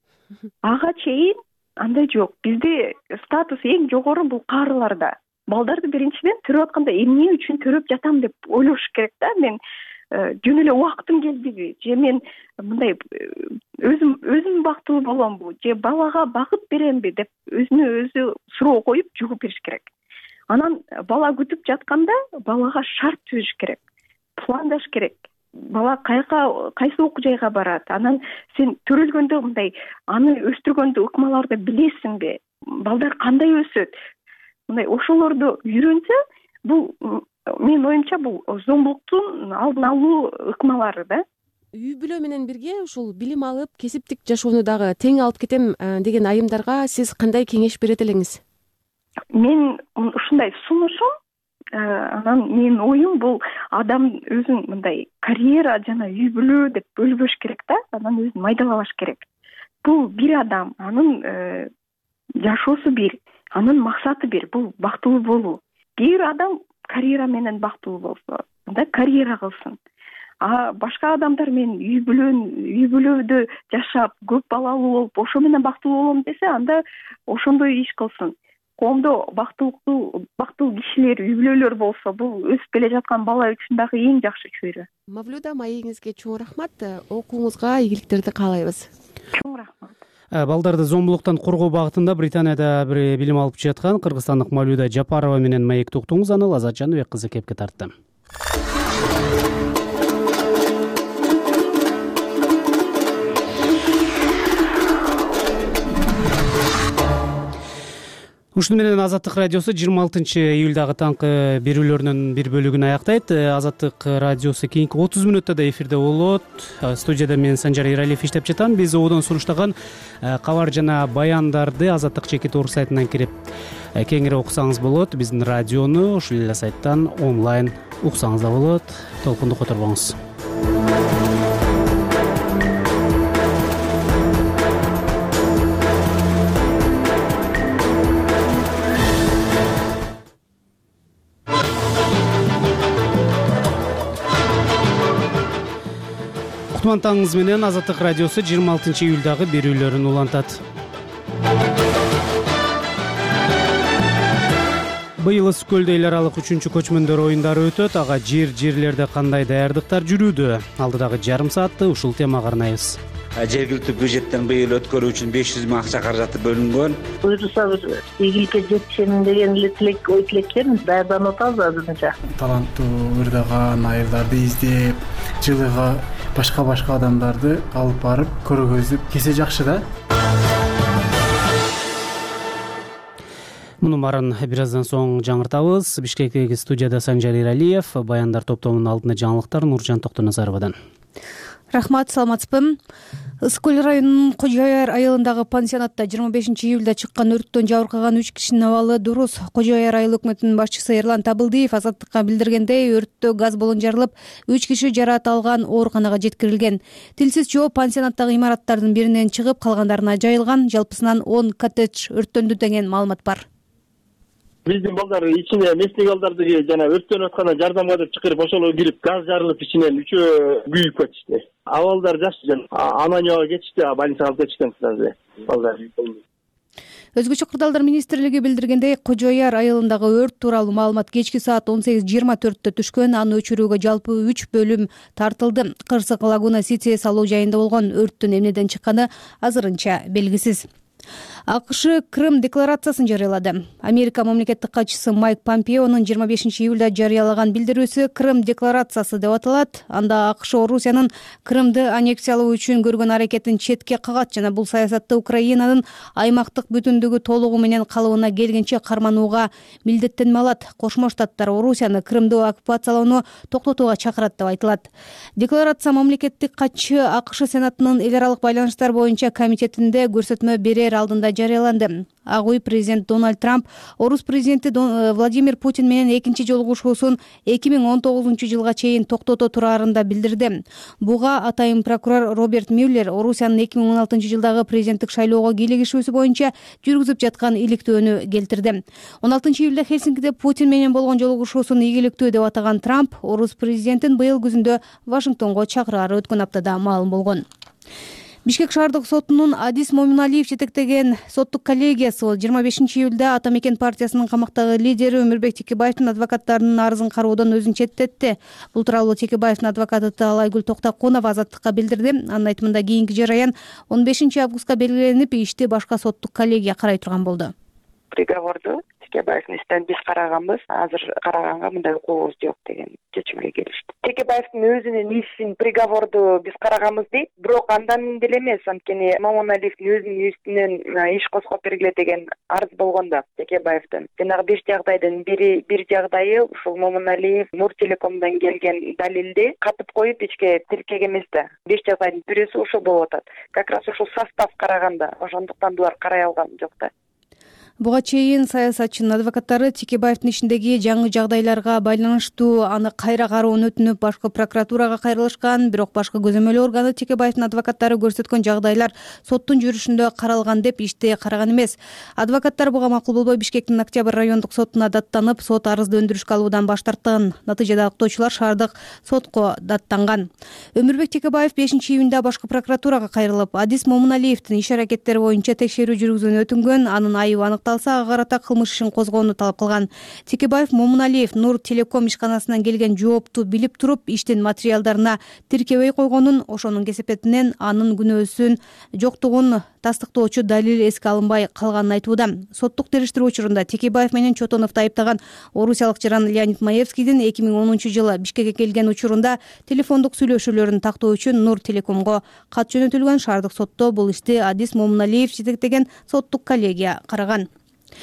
Ага чейин андай жок. Бизде статус эң жогору бул каарыларда. Балдарды биринчиден төрөп атканда эмне үчүн төрөп жатам деп ойлош керек да. Мен жөн эле убактым келдиби? Же мен мындай өзүм өзүм бактылуу боломбу? Же балага багыт беремби деп өзүнө өзү суроо коюп жооп бериш керек. Анан бала күтүп жатканда балага шарт түзүш керек. Пландаш керек. Бала каяка, кайсы окуу жайга барат? Анан сен төрөлгөндө мындай аны өстүргөндө ыкмаларды билесиңби? Балдар кандай өсөт? Мындай ошолорду үйрөнсө, бул менин оюмча бул зомбулуктун алдын алуу ыкмалары да. Үй бүлө менен бирге ушул билим алып, кесиптик жашоону дагы тең алып кетем деген айымдарга сиз кандай кеңеш берет элеңиз? Мен ушундай сунушум, анан менин оюм бул адам өзүн мындай карьера жана үй бүлө деп бөлбөш керек да, анан өзүн майдалабаш керек. Бул бир адам, анын жашоосу бир, анын максаты бир, бул бактылуу болуу. Кээ бир адам карьера менен бактылуу болсо, анда карьера кылсын. А башка адамдар мен үй бүлөн, үй бүлөдө жашап, көп балалуу болуп, ошо менен бактылуу болом десе, анда ошондой иш кылсын. Коомдо бактылуу бактылуу кишилер, үй бүлөлөр болсо, бул өсүп келе жаткан бала үчүн дагы эң жакшы чөйрө. Мавлюда, маегиңизге чоң рахмат. Окууңузга ийгиликтерди каалайбыз. Чоң рахмат. Балдарды зомбулуктан коргоо багытында Британияда бир билим алып жаткан кыргызстандык Мавлюда Жапарова менен маекти уктуңуз. Аны Азат Жаныбек кызы кепке тартты. Ушуну менен Азаттык радиосу жыйырма алтынчы июлдагы таңкы берүүлөрүнүн бир бөлүгүн аяктайт. Азаттык радиосу кийинки отуз мүнөттө да эфирде болот. Студияда мен Санжар Эралиев иштеп жатам. Биз ободон сунуштаган кабар жана баяндарды Азаттык жеке тор сайтынан кирип кеңири окусаңыз болот. Биздин радиону ушул эле сайттан онлайн уксаңыз да болот. Толкунду которбоңуз. Кутман таңыңыз менен Азаттык радиосу жыйырма алтынчы июлдагы берүүлөрүн улантат. Быйыл Ысык-Көлдө эл аралык үчүнчү көчмөндөр оюндары өтөт. Ага жер жерлерде кандай даярдыктар жүрүүдө? Алдыдагы жарым саатты ушул темага арнайбыз. Жергиликтүү бюджеттен быйыл өткөрүү үчүн беш жүз миң акча каражаты бөлүнгөн. Буюрса биз ийгиликке жетишемин деген эле тилек ой тилектербиз. Даярданып атабыз азырынча. Таланттуу ырдаган айылдарды издеп, жылыга башка-башка адамдарды алып барып көргөзүп кесе жакшы да. Муну баарын бир аздан соң жаңыртабыз. Бишкектеги студияда Санжар Эралиев, баяндар топтомунун алдында жаңылыктар Нуржан Токтоназаровадан. Рахмат, саламатсызбы. Ысык-Көл районунун Кожояр айылындагы пансионатта жыйырма бешинчи июлда чыккан өрттөн жабыркаган үч кишинин абалы дурус. Кожояр айыл өкмөтүнүн башчысы Эрлан Табылдиев Азаттыкка билдиргендей, өрттө газ баллон жарылып, үч киши жараат алган, ооруканага жеткирилген. Тилсиз жооп пансионаттагы имараттардын биринен чыгып, калгандарына жайылган. Жалпысынан он коттедж өрттөндү деген маалымат бар. Биздин балдар ичине местный балдарды жана өрттөнүп атканда жардамга деп чакырып ошоло кирип, газ жарылып ичинен үчөө күйүп кетишти. Абалдар жакшы жана Ананияга кетишти, больницага алып кетишкен балдар. Өзгөчө кырдаалдар министрлиги билдиргендей, Кожояр айылындагы өрт тууралуу маалымат кечки саат он сегиз жыйырма төрттө түшкөн. Аны өчүрүүгө жалпы үч бөлүм тартылды. Кырсык Лагуна Сити салуу жайында болгон өрттүн эмнеден чыкканы азырынча белгисиз. АКШ Крым декларациясын жарыялады. Америка мамлекеттик катчысы Майк Помпеонун жыйырма бешинчи июлда жарыялаган билдирүүсү Крым декларациясы деп аталат. Анда АКШ Орусиянын Крымды аннексиялоо үчүн көргөн аракетин четке кагат жана бул саясатты Украинанын аймактык бүтүндүгү толугу менен калыбына келгенче карманууга милдеттенме алат. Кошмо Штаттар Орусияны Крымды оккупациялоону токтотууга чакырат деп айтылат. Декларация мамлекеттик катчы АКШ Сенатынын эл аралык байланыштар боюнча комитетинде көрсөтмө берер алдында жарыяланды. Ак үй президент Дональд Трамп орус президенти Владимир Путин менен экинчи жолугушуусун эки миң он тогузунчу жылга чейин токтото турарын да билдирди. Буга атайын прокурор Роберт Мюллер Орусиянын эки миң он алтынчы жылдагы президенттик шайлоого кийлигишүүсү боюнча жүргүзүп жаткан иликтөөнү келтирди. он алтынчы июлда Хельсинкиде Путин менен болгон жолугушуусун ийгиликтүү деп атаган Трамп орус президентин быйыл күзүндө Вашингтонго чакырары өткөн аптада маалым болгон. Бишкек шаардык сотунун Адис Момуналиев жетектеген соттук коллегиясы жыйырма бешинчи июлда Ата Мекен партиясынын камактагы лидери Өмүрбек Текебаевдин адвокаттарынын арызын кароодон өзүн четтетти. Бул тууралуу Текебаевдин адвокаты Таалайгүл Токтокунова Азаттыкка билдирди. Анын айтымында кийинки жараян он бешинчи августка белгиленип, ишти башка соттук коллегия карай турган болду. Приговорду Текебаевдин ишинен биз караганбыз. Азыр караганга мындай укугубуз жок деген чечимге келишти. Текебаевдин өзүнүн ишин приговорду биз караганбыз дейт, бирок андан деле эмес. Анткени Момуналиевдин өзүнүн үстүнөн иш козгоп бергиле деген арыз болгондо Текебаевдин. Жанагы беш жагдайдын бири бир жагдайы ушул Момуналиев Нур Телекомдон келген далилди катып коюп ичке тиркеген эмес да. Беш жагдайдын бирөөсү ошол болуп атат. Как раз ушул состав караганда, ошондуктан булар карай алган жок да. Буга чейин саясатчынын адвокаттары Текебаевдин ишиндеги жаңы жагдайларга байланыштуу аны кайра кароону өтүнүп, башкы прокуратурага кайрылышкан, бирок башкы көзөмөл органы Текебаевдин адвокаттары көрсөткөн жагдайлар соттун жүрүшүндө каралган деп ишти караган эмес. Адвокаттар буга макул болбой Бишкектин Октябрь райондук сотуна даттанып, сот арызды өндүрүшкө алуудан баш тарткан. Натыйжада актоочулар шаардык сотко даттанган. Өмүрбек Текебаев бешинчи июнда башкы прокуратурага кайрылып, Адис Момуналиевдин иш аракеттери боюнча текшерүү жүргүзүүнү өтүнгөн, анын айыбы аныкталса ага карата кылмыш ишин козгоону талап кылган. Текебаев Момуналиев Нур Телеком ишканасынан келген жоопту билип туруп, иштин материалдарына тиркебей койгонун, ошонун кесепетинен анын күнөөсүн жоктугун тастыктоочу далил эске алынбай калганын айтууда. Соттук териштирүү учурунда Текебаев менен Чотоновду айыптаган орусиялык жаран Леонид Маевскийдин эки миң онунчу жылы Бишкекке келген учурунда телефондук сүйлөшүүлөрүн тактоо үчүн Нур Телекомго кат жөнөтүлгөн. Шаардык сотто бул ишти Адис Момуналиев жетектеген соттук коллегия караган.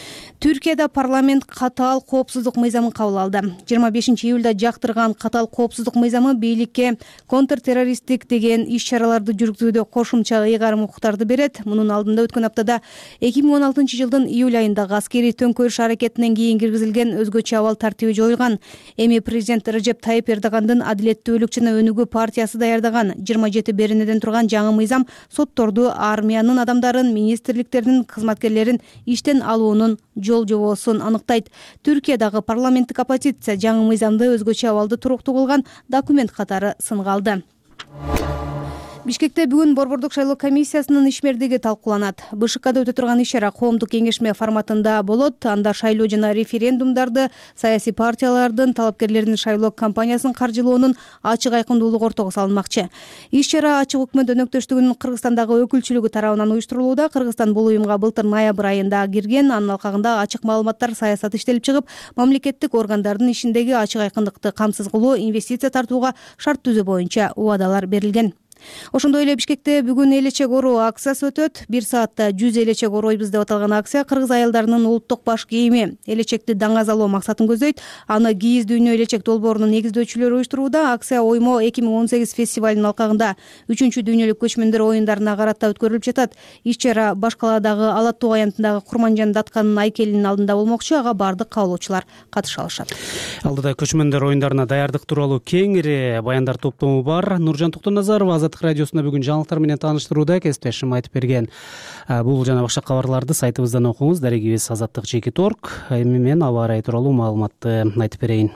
Түркияда парламент катаал коопсуздук мыйзамын кабыл алды. жыйырма бешинчи июлда жактырган катаал коопсуздук мыйзамы бийликке контртеррористтик деген иш-чараларды жүргүзүүдө кошумча ыйгарым укуктарды берет. Мунун алдында өткөн аптада эки миң он алтынчы жылдын июль айындагы аскерий төңкөрүш аракетинен кийин киргизилген өзгөчө абал тартиби жоюлган. Эми президент Режеп Тайып Эрдогандын Адилеттүүлүк жана Өнүгүү партиясы даярдаган жыйырма жети беренеден турган жаңы мыйзам сотторду, армиянын адамдарын, министрликтердин кызматкерлерин иштен алуунун жол жобосун аныктайт. Түркиядагы парламенттик оппозиция жаңы мыйзамды өзгөчө абалды туруктуу кылган документ катары сынга алды. Бишкекте бүгүн Борбордук шайлоо комиссиясынын ишмердиги талкууланат. БШКда өтө турган иш-чара коомдук кеңешме форматында болот. Анда шайлоо жана референдумдарды, саясий партиялардын, талапкерлердин шайлоо кампаниясын каржылоонун ачык айкындуулугу ортого салынмакчы. Иш-чара ачык өкмөт өнөктөштүгүнүн Кыргызстандагы өкүлчүлүгү тарабынан уюштурулууда. Кыргызстан бул уюмга былтыр ноябрь айында кирген. Анын алкагында ачык маалыматтар, саясат иштелип чыгып, мамлекеттик органдардын ишиндеги ачык айкындыкты камсыз кылуу, инвестиция тартууга шарт түзүү боюнча убадалар берилген. Ошондой эле Бишкекте бүгүн элечек ороо акциясы өтөт. Бир саатта жүз элечек оройбуз деп аталган акция кыргыз аялдарынын улуттук баш кийими элечекти даңазалоо максатын көздөйт. Аны Кийиз дүйнө элечек долбоорунун негиздөөчүлөрү уюштурууда. Акция оймо эки миң он сегиз фестивалынын алкагында үчүнчү дүйнөлүк көчмөндөр оюндарына карата өткөрүлүп жатат. Иш-чара Башкаладагы Ала Тоо аянтындагы Курманжан Датканын айкелинин алдында болмокчу. Ага бардык кабылуучулар катыша алышат. Алдыда көчмөндөр оюндарына даярдык тууралуу кеңири баяндар топтому бар. Нуржан Токтоназарова Азаттык радиосунда бүгүн жаңылыктар менен тааныштырууда. Кесиптешим айтып берген. Бул жана башка кабарларды сайтыбыздан окуңуз. Дарегибиз азаттык чеки торг. Эми мен аба ырайы тууралуу маалыматты айтып берейин.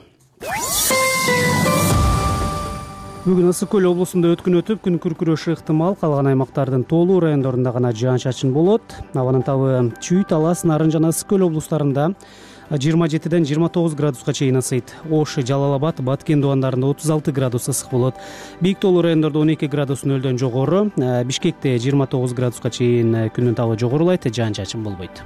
Бүгүн Ысык көл облусунда өткүн өтүп, күн күркүрөшү ыктымал. Калган аймактардын тоолуу райондорунда гана жаан-чачын болот. Абанын табы Чүй, Талас, Нарын жана Ысык көл облустарында жыйырма жетиден жыйырма тогуз градуска чейин ысыйт. Ош, Жалал Абад, Баткен дубандарында отуз алты градус ысык болот. Бийик тоолуу райондордо он эки градус нөлдөн жогору. Бишкекте жыйырма тогуз градуска чейин күндүн табы жогорулайт, жаан-чачын болбойт.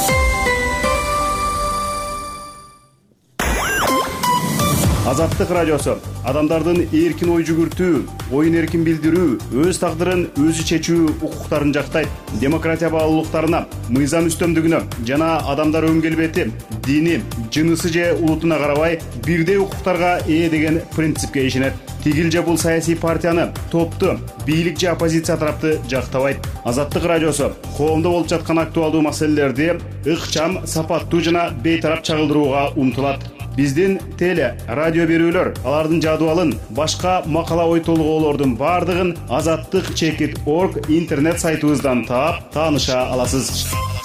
Азаттык радиосу адамдардын эркин ой жүгүртүү, оюн эркин билдирүү, өз тагдырын өзү чечүү укуктарын жактайт. Демократия баалуулуктарына, мыйзам үстөмдүгүнө жана адамдар өн келбети, дини, жынысы же улутуна карабай бирдей укуктарга ээ деген принципке ишенет. Тигил же бул саясий партияны, топту, бийлик же оппозиция тарапты жактабайт. Азаттык радиосу коомдо болуп жаткан актуалдуу маселелерди ыкчам, сапаттуу жана бейтарап чагылдырууга умтулат. Биздин теле, радио берүүлөр, алардын жадыбалын, башка макала ой толгоолордун бардыгын азаттык чекит точка орг интернет сайтыбыздан таап, тааныша аласыз.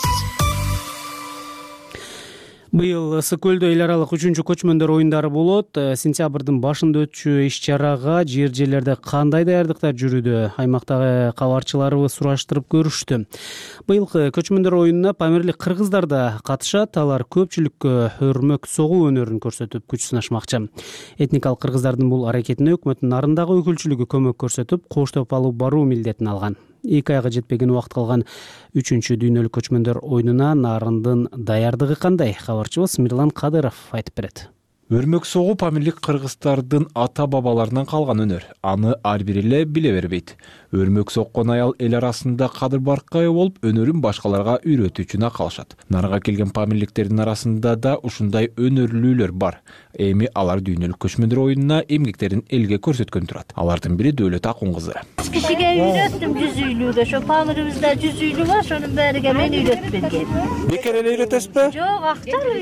Быйыл Ысык көлдө эл аралык үчүнчү көчмөндөр оюндары болот. Сентябрдын башында өтчү иш-чарага жер жерлерде кандай даярдыктар жүрүүдө? Аймактагы кабарчыларыбыз сураштырып көрүштү. Быйылкы көчмөндөр оюнуна памирлик кыргыздар да катышат. Алар көпчүлүккө өрмөк согуу өнөрүн көрсөтүп күч сынашмакчы. Этникалык кыргыздардын бул аракетине өкмөттүн нарындагы өкүлчүлүгү көмөк көрсөтүп, коштоп алып баруу милдетин алган. Эки айга жетпеген убакыт калган үчүнчү дүйнөлүк көчмөндөр оюнуна нарындын даярдыгы кандай? Кабарчыбыз Мирлан Кадыров айтып берет. Өрмөк согуу памирлик кыргыздардын ата бабаларынан калган өнөр. Аны ар бири эле биле бербейт. Өрмөк соккон аял эл арасында кадыр баркка ээ болуп, өнөрүн башкаларга үйрөтүүчүнө калышат. Нарга келген памирликтердин арасында да ушундай өнөрлүүлөр бар. Эми алар дүйнөлүк көчмөндөр оюнуна эмгектерин элге көрсөткөн турат. Алардын бири Дөөлөт Акун кызы. Кишиге үйрөттүм жүз үйлүүгө, ошо памирибизде жүз үйлүү бар, ошонун бээриге мен үйрөтүп бергем. Бекер эле үйрөтөсүзбү? Жок, акчалуу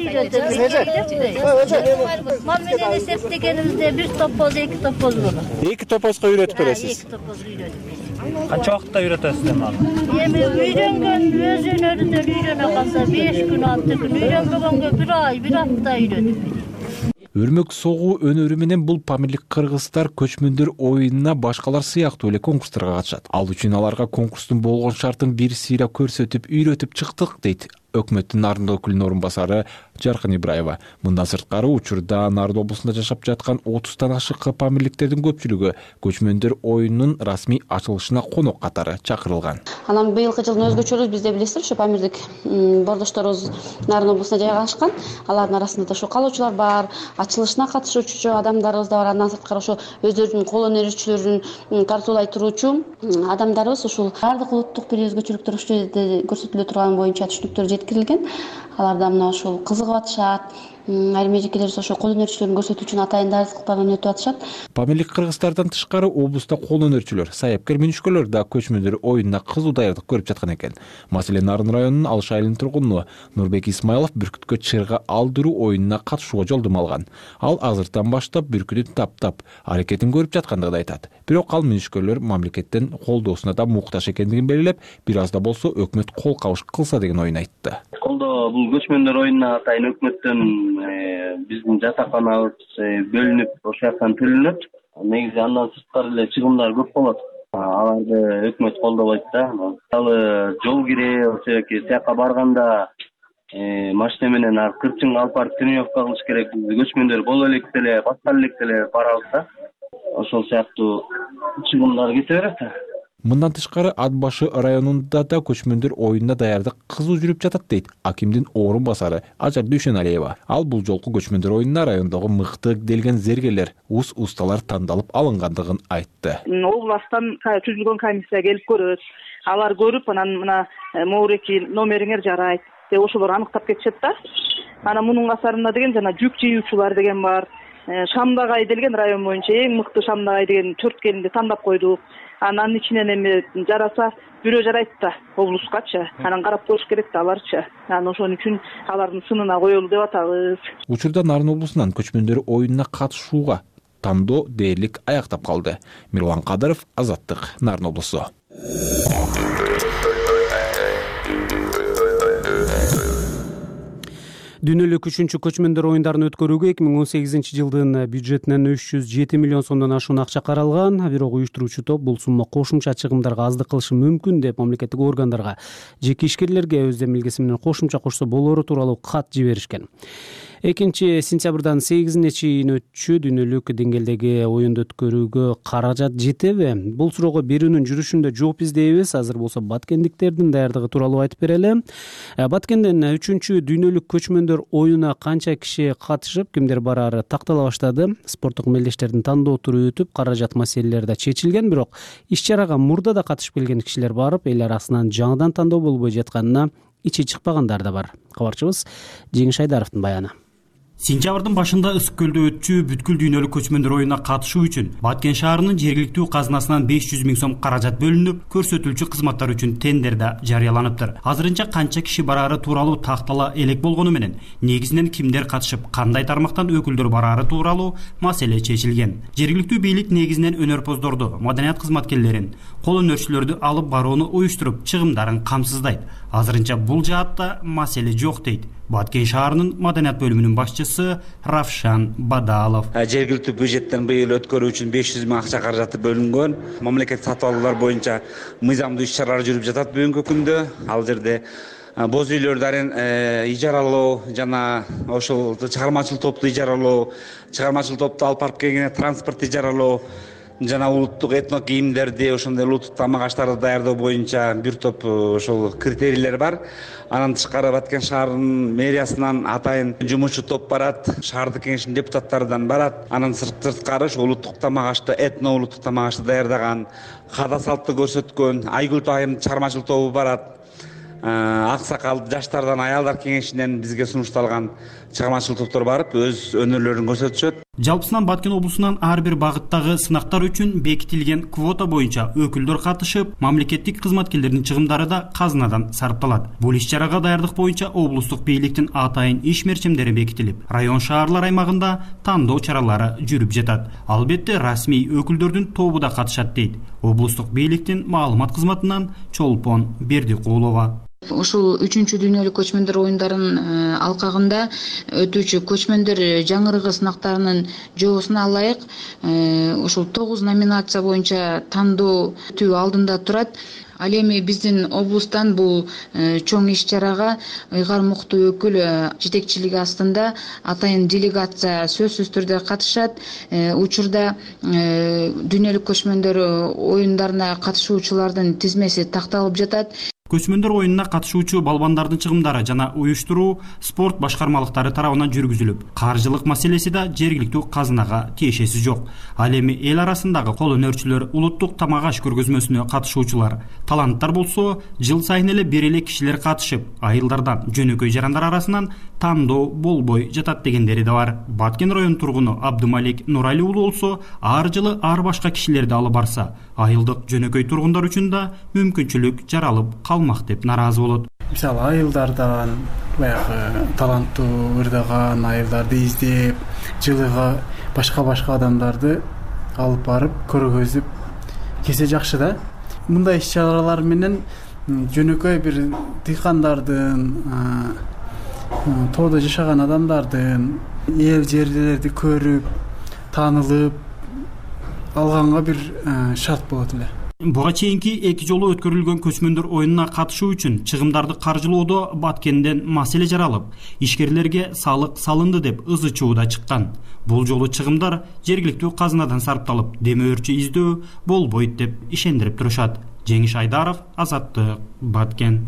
үйрөтөм. Мал менен эсептегенибизде бир топоз, эки топоз болот. Эки топозго үйрөтүп бересиз? Эки топоз үйрөтүп. Канча убакытта үйрөтөсүз эми аны? Эми үйрөнгөн өз өнөрүнөн үйрөнө калса беш күн, алты күн, үйрөнбөгөнгө бир ай, бир апта үйрөтүп берет. Өрмөк согуу өнөрү менен бул памирлик кыргыздар көчмөндөр оюнуна башкалар сыяктуу эле конкурстарга катышат. Ал үчүн аларга конкурстун болгон шартын бир сыйра көрсөтүп үйрөтүп чыктык дейт өкмөттүн Нарын өкүлүнүн орун басары Жаркын Ибраева. Мындан сырткары учурда Нарын облусунда жашап жаткан отуздан ашык памирликтердин көпчүлүгү көчмөндөр оюнунун расмий ачылышына конок катары чакырылган. Анан быйылкы жылдын өзгөчөлүгү бизде билесиздер, ушу памирлик бордошторубуз Нарын облусунда жайгашкан. Алардын арасында да ушу калуучулар бар, ачылышына катышуучу адамдарыбыз да бар. Андан сырткары ушу өздөрүнүн кол өнөрчүлөрүн тартуулай туруучу адамдарыбыз ушул бардык улуттук бир өзгөчөлүктөр ушул жерде көрсөтүлө турган боюнча түшүнүктөр жеткирилген. Алар да мына ушул кызыгып атышат. Айрым эжекелер ошо кол өнөрчүлөрүн көрсөтүү үчүн атайын дарыстыктардан өтүп атышат. Памирлик кыргыздардан тышкары облуста кол өнөрчүлөр, саяпкер мүнүшкөлөр да көчмөндөр оюнуна кызуу даярдык көрүп жаткан экен. Маселен Нарын районунун Алыш айылынын тургуну Нурбек Исмайлов бүркүткө чырга алдыруу оюнуна катышууга жолдомо алган. Ал азыртан баштап бүркүтү таптап аракетин көрүп жаткандыгын айтат. Бирок ал мүнүшкөлөр мамлекеттен колдоосуна да муктаж экендигин белгилеп, бир аз да болсо өкмөт кол кабыш кылса деген оюн айтты. Колдоо бул көчмөндөр оюнуна атайын өкмөттөн биздин жатаканабыз бөлүнүп ошол жактан төлөнөт. Негизи андан сырткары эле чыгымдар көп болот. Аларды өкмөт колдобойт да. Мисалы жол кире, ошоки сыякка барганда машина менен ар кырчынга алып барып тренировка кылыш керек. Көчмөндөр боло электе эле, баштап электе эле барабыз да. Ошол сыяктуу чыгымдар кете берет. Мындан тышкары Ат башы районунда да көчмөндөр оюнуна даярдык кызуу жүрүп жатат дейт акимдин орун басары Ажар Дүйшеналиева. Ал бул жолку көчмөндөр оюнуна райондогу мыкты делген зергерлер, уз усталар тандалып алынгандыгын айтты. Областтан түзүлгөн комиссия келип көрөт. Алар көрүп, анан мына моуреки номериңер жарайт деп ошолор аныктап кетишет да. Анан мунун касарында деген жана жүк жыюучулар деген бар. Шамдагай делген район боюнча эң мыкты Шамдагай деген төрт келинди тандап койдук. Анан ичинен эми жараса бирөө жарайт да облускачы. Анан карап коюш керек да аларчы. Анан ошон үчүн алардын сынына коелу деп атабыз. Учурда Нарын облусунан көчмөндөр оюнуна катышууга тандоо дээрлик аяктап калды. Мирлан Кадыров, Азаттык, Нарын облусу. Дүйнөлүк үчүнчү көчмөндөр оюндарын өткөрүүгө эки миң он сегизинчи жылдын бюджетинен үч жүз жети миллион сомдон ашуун акча каралган. Бирок уюштуруучу топ бул сумма кошумча чыгымдарга аздык кылышы мүмкүн деп мамлекеттик органдарга, жеке ишкерлерге өз демилгеси менен кошумча кошсо болору тууралуу кат жиберишкен. экинчи сентябрдан сегизине чейин өтчү дүйнөлүк деңгээлдеги оюнду өткөрүүгө каражат жетеби? Бул суроого берүүнүн жүрүшүндө жооп издейбиз. Азыр болсо баткендиктердин даярдыгы тууралуу айтып берели. Баткенден үчүнчү дүйнөлүк көчмөндөр оюнуна канча киши катышып, кимдер бараары тактала баштады. Спорттук мелдештердин тандоо туру өтүп, каражат маселелери да чечилген, бирок иш-чарага мурда да катышып келген кишилер барып, эл арасынан жаңыдан тандоо болбой жатканына ичи чыкпагандар да бар. Кабарчыбыз Жеңиш Айдаровдун баяны. Сентябрдын башында Ысык көлдө өтчү бүткүл дүйнөлүк көчмөндөр оюнуна катышуу үчүн Баткен шаарынын жергиликтүү казынасынан беш жүз миң сом каражат бөлүнүп, көрсөтүлчү кызматтар үчүн тендер да жарыяланыптыр. Азырынча канча киши бараары тууралуу тактала элек болгону менен, негизинен кимдер катышып, кандай тармактан өкүлдөр бараары тууралуу маселе чечилген. Жергиликтүү бийлик негизинен өнөрпоздорду, маданият кызматкерлерин, кол өнөрчүлөрдү алып барууну уюштуруп, чыгымдарын камсыздайт. Азырынча бул жаатта маселе жок дейт Баткен шаарынын маданият бөлүмүнүн башчысы Равшан Бадалов. Жергиликтүү бюджеттен быйыл өткөрүү үчүн беш жүз миң акча каражаты бөлүнгөн. Мамлекеттик сатып алуулар боюнча мыйзамдуу иш-чаралар жүрүп жатат бүгүнкү күндө. Ал жерде боз үйлөрдүн ижаралоо жана ошол чыгармачыл топту ижаралоо, чыгармачыл топту алып барып келген транспорт ижаралоо жана улуттук этно кийимдерди, ошондой улуттук тамак аштарды даярдоо боюнча бир топ ошол критерийлер бар. Анан тышкары Баткен шаарынын мэриясынан атайын жумушчу топ барат, шаардык кеңештин депутаттарынан барат. Анан сырткары ошо улуттук тамак ашты, этно улуттук тамак ашты даярдаган, када салтты көрсөткөн Айгүл айымдын чыгармачыл тобу барат. Аксакал жаштардан аялдар кеңешинен бизге сунушталган чыгармачыл топтор барып өз өнөрлөрүн көрсөтүшөт. Жалпысынан Баткен облусунан ар бир багыттагы сынактар үчүн бекитилген квота боюнча өкүлдөр катышып, мамлекеттик кызматкерлердин чыгымдары да казынадан сарпталат. Бул иш-чарага даярдык боюнча облустук бийликтин атайын иш мерчимдери бекитилип, район шаарлар аймагында тандоо чаралары жүрүп жатат. Албетте расмий өкүлдөрдүн тобу да катышат дейт облустук бийликтин маалымат кызматынан Чолпон Бердикулова. Ушул үчүнчү дүйнөлүк көчмөндөр оюндарынын алкагында өтүүчү көчмөндөр жаңырыгы сынактарынын жоосуна ылайык ушул тогуз номинация боюнча тандоо өтүү алдында турат. Ал эми биздин облустан бул чоң иш-чарага ыйгар муктуу өкүл жетекчилиги астында атайын делегация сөзсүз түрдө катышат. Учурда дүйнөлүк көчмөндөр оюндарына катышуучулардын тизмеси такталып жатат. көчмөндөр оюнуна катышуучу балбандардын чыгымдары жана уюштуруу спорт башкармалыктары тарабынан жүргүзүлүп, каржылык маселеси да жергиликтүү казынага тиешеси жок. Ал эми эл арасындагы кол өнөрчүлөр улуттук тамак аш көргөзмөсүнө катышуучулар, таланттар болсо жыл сайын эле бир эле кишилер катышып, айылдардан жөнөкөй жарандар арасынан тандоо болбой жатат дегендери да бар. Баткен район тургуну Абдымалик Нурали уулу болсо, ар жылы ар башка кишилерди алып барса, айылдык жөнөкөй тургундар үчүн да мүмкүнчүлүк жаралып калмак деп наразы болот. Мисалы айылдардан баягы таланттуу ырдаган айылдарды издеп, жылыга башка башка адамдарды алып барып көргөзүп кесе жакшы да. Мындай иш чаралар менен жөнөкөй бир дыйкандардын, тоодо жашаган адамдардын эл жерлерди көрүп, таанылып алганга бир шарт болот эле. Буга чейинки эки жолу өткөрүлгөн көчмөндөр оюнуна катышуу үчүн чыгымдарды каржылоодо Баткенден маселе жаралып, ишкерлерге салык салынды деп ызы чуу да чыккан. Бул жолу чыгымдар жергиликтүү казынадан сарпталып, демөөрчү издөө болбойт деп ишендирип турушат. Жеңиш Айдаров, Азаттык, Баткен.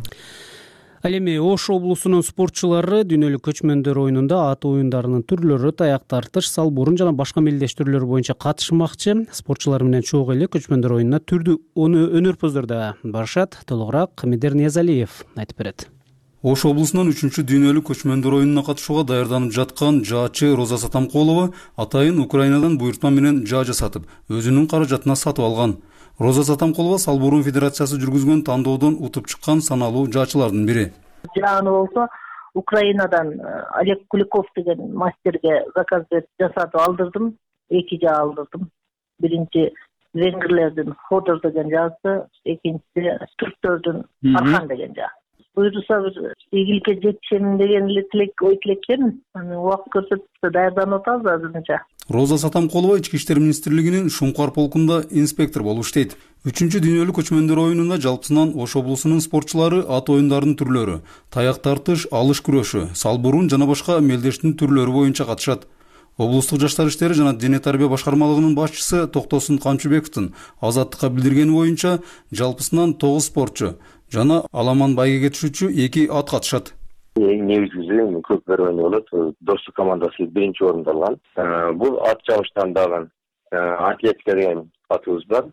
Ал эми Ош облусунун спортчулары дүйнөлүк көчмөндөр оюнунда ат оюндарынын түрлөрү, таяк тартыш, салбурун жана башка мелдеш түрлөрү боюнча катышмакчы. Спортчулар менен чогуу эле көчмөндөр оюнуна түрдүү өнөрпөздөр да барышат. Толугураак Медер Ниязалиев айтып берет. Ош облусунун үчүнчү дүйнөлүк көчмөндөр оюнуна катышууга даярданып жаткан жаачы Роза Сатамкулова атайын Украинадан буйртма менен жаа жасатып, өзүнүн каражатына сатып алган. Роза Сатамкулова Салбурун Федерациясы жүргүзгөн тандоодон утуп чыккан саналуу жаачылардын бири. Жааны болсо Украинадан Олег Куликов деген мастерге заказ берип жасатып алдырдым. Эки жаа алдырдым. Биринчи венгрлердин Ходор деген жаасы, экинчиси түрктөрдүн Архан деген жаа. Буйрса бир ийгиликке жетишемин деген эле тилек, ой тилеккенмин. Убакыт көрсөтүп даярданып атабыз азырынча. Роза Сатамкулова Ички иштер министрлигинин Шуңкар полкунда инспектор болуп иштейт. Үчүнчү дүйнөлүк көчмөндөр оюнунда жалпысынан Ош облусунун спортчулары ат оюндарынын түрлөрү, таяк тартыш, алыш күрөшү, салбурун жана башка мелдештин түрлөрү боюнча катышат. Облустук жаштар иштери жана дене тарбия башкармалыгынын башчысы Токтосун Камчыбековдун Азаттыкка билдиргени боюнча жалпысынан тогуз спортчу жана аламан байге кетишүүчү эки ат катышат. Эң негизгиси көпөр оюну болот. Достук командасы биринчи орунду алган. Бул ат жабыштан дагы атлетика деген атыбыз бар.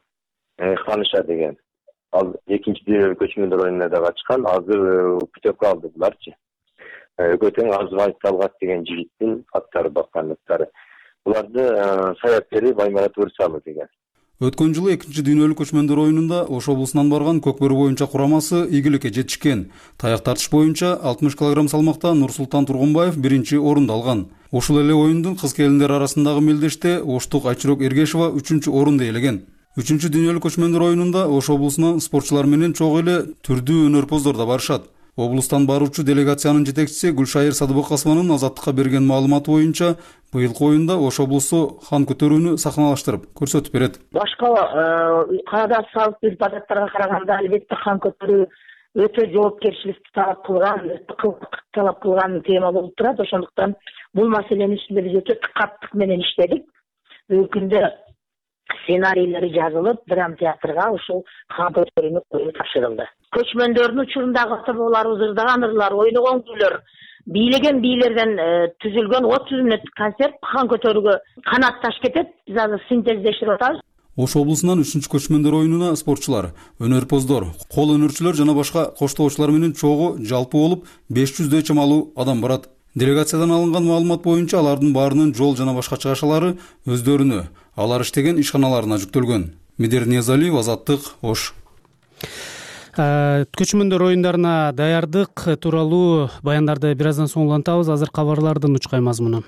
Ханыша деген. Ал экинчи дүйнөлүк көчмөндөр оюнуна да катышкан. Азыр путевка алды буларчы. Көтөң Арзыбаев Талгат деген жигиттин аттары баккан аттары. Буларды Саяпкери Баймарат Өрсалы деген. Өткөн жылы экинчи дүйнөлүк көчмөндөр оюнунда Ош облусунан барган көкбөрү боюнча курамасы ийгиликке жетишкен. Таяк тартыш боюнча алтымыш килограмм салмакта Нурсултан Тургунбаев биринчи орунду алган. Ушул эле оюндун кыз келиндер арасындагы мелдеште Оштук Айчурок Эргешова үчүнчү орунду ээлеген. Үчүнчү дүйнөлүк көчмөндөр оюнунда Ош облусунан спортчулар менен чогуу эле түрдүү өнөрпоздор да барышат. Облустан баруучу делегациянын жетекчиси Гүлшайыр Садыбакасованын Азаттыкка берген маалыматы боюнча, быйылкы оюнда Ош облусу хан көтөрүүнү сахналаштырып көрсөтүп берет. Башка каада салт адаттарга караганда албетте хан көтөрүү өтө жоопкерчиликти талап кылган, талап кылган тема болуп турат. Ошондуктан бул маселенин үстүндө биз өтө каттык менен иштедик. Бүгүнкү күндө сценарийлери жазылып, драма театрга ушул хан көтөрүүнү тапшырылды. Көчмөндөрдүн учурундагы ата бабаларыбыз ырдаган ырлар, ойногон күйлөр, бийлеген бийлерден түзүлгөн отуз мүнөт концерт хан көтөрүүгө канатташ кетет. Биз азыр синтездештирип атабыз. Ош облусунан үчүнчү көчмөндөр оюнуна спортчулар, өнөрпоздор, кол өнөрчүлөр жана башка коштоочулар менен чогуу жалпы болуп беш жүздөй чамалуу адам барат. Делегациядан алынган маалымат боюнча алардын баарынын жол жана башка чыгашалары өздөрүнө, алар иштеген ишканаларына жүктөлгөн. Медер Ниязалиев, Азаттык, Ош. Көчмөндөр оюндарына даярдык тууралуу баяндарды бир аздан соң улантабыз. Азыр кабарлардын учкай мазмуну.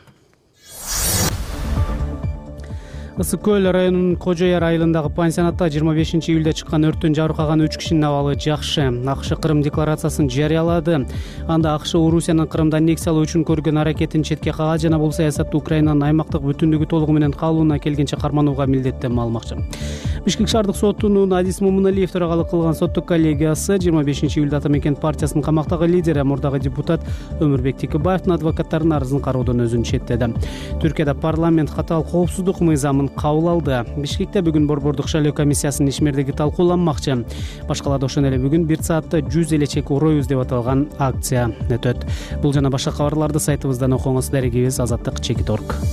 Ысык көл районунун Кожо Яр айылындагы пансионатта жыйырма бешинчи июлда чыккан өрттөн жабыркаган үч кишинин абалы жакшы. АКШ Кырым декларациясын жарыялады. Анда АКШ Орусиянын Кырымда аннексия алуу үчүн көргөн аракетин четке кагат жана бул саясатты Украинанын аймактык бүтүндүгү толугу менен калууна келгенче карманууга милдеттүү малмакчы. Бишкек шаардык сотунун Адис Момуналиев төрагалык кылган соттук коллегиясы жыйырма бешинчи июлда Ата Мекен партиясынын камактагы лидери, мурдагы депутат Өмүрбек Текебаевдин адвокаттарынын арызын кароодон өзүн четтеди. Түркияда парламент катаал коопсуздук мыйзамын чыгымын кабыл алды. Бишкекте бүгүн Борбордук шайлоо комиссиясынын ишмердиги талкууланмакчы. Башкалада ошондой эле бүгүн бир саатта жүз эле чек уройбуз деп аталган акция өтөт. Бул жана башка кабарларды сайтыбыздан окуңуз. Дарегибиз Азаттык чекит точка орг.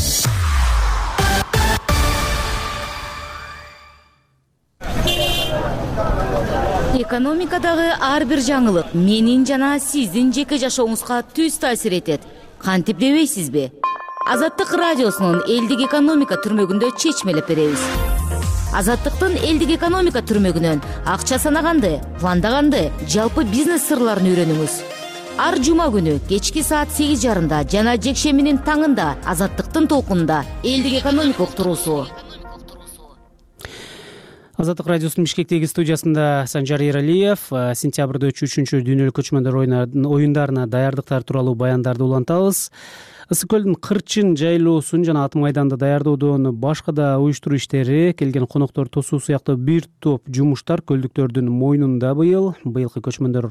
Экономикадагы ар бир жаңылык менин жана сиздин жеке жашооңузга түз таасир этет. Кантип дебейсизби? Азаттык радиосунун элдик экономика түрмөгүндө чечмелеп беребиз. Азаттыктын элдик экономика түрмөгүнөн акча санаганды, пландаганды, жалпы бизнес сырларын үйрөнүңүз. Ар жума күнү кечки саат сегиз жарымда жана жекшембинин таңында Азаттыктын толкунунда элдик экономика уктуруусу. Азаттык радиосунун Бишкектеги студиясында Санжар Эралиев сентябрда өтчү үчүнчү дүйнөлүк көчмөндөр оюндарына даярдыктар тууралуу баяндарды улантабыз. Ысык көлдүн кырчын жайлоосун жана ат майданды даярдоодон башка да уюштуруу иштери, келген коноктор тосуу сыяктуу бир топ жумуштар көлдүктөрдүн мойнунда быйыл. Быйылкы көчмөндөр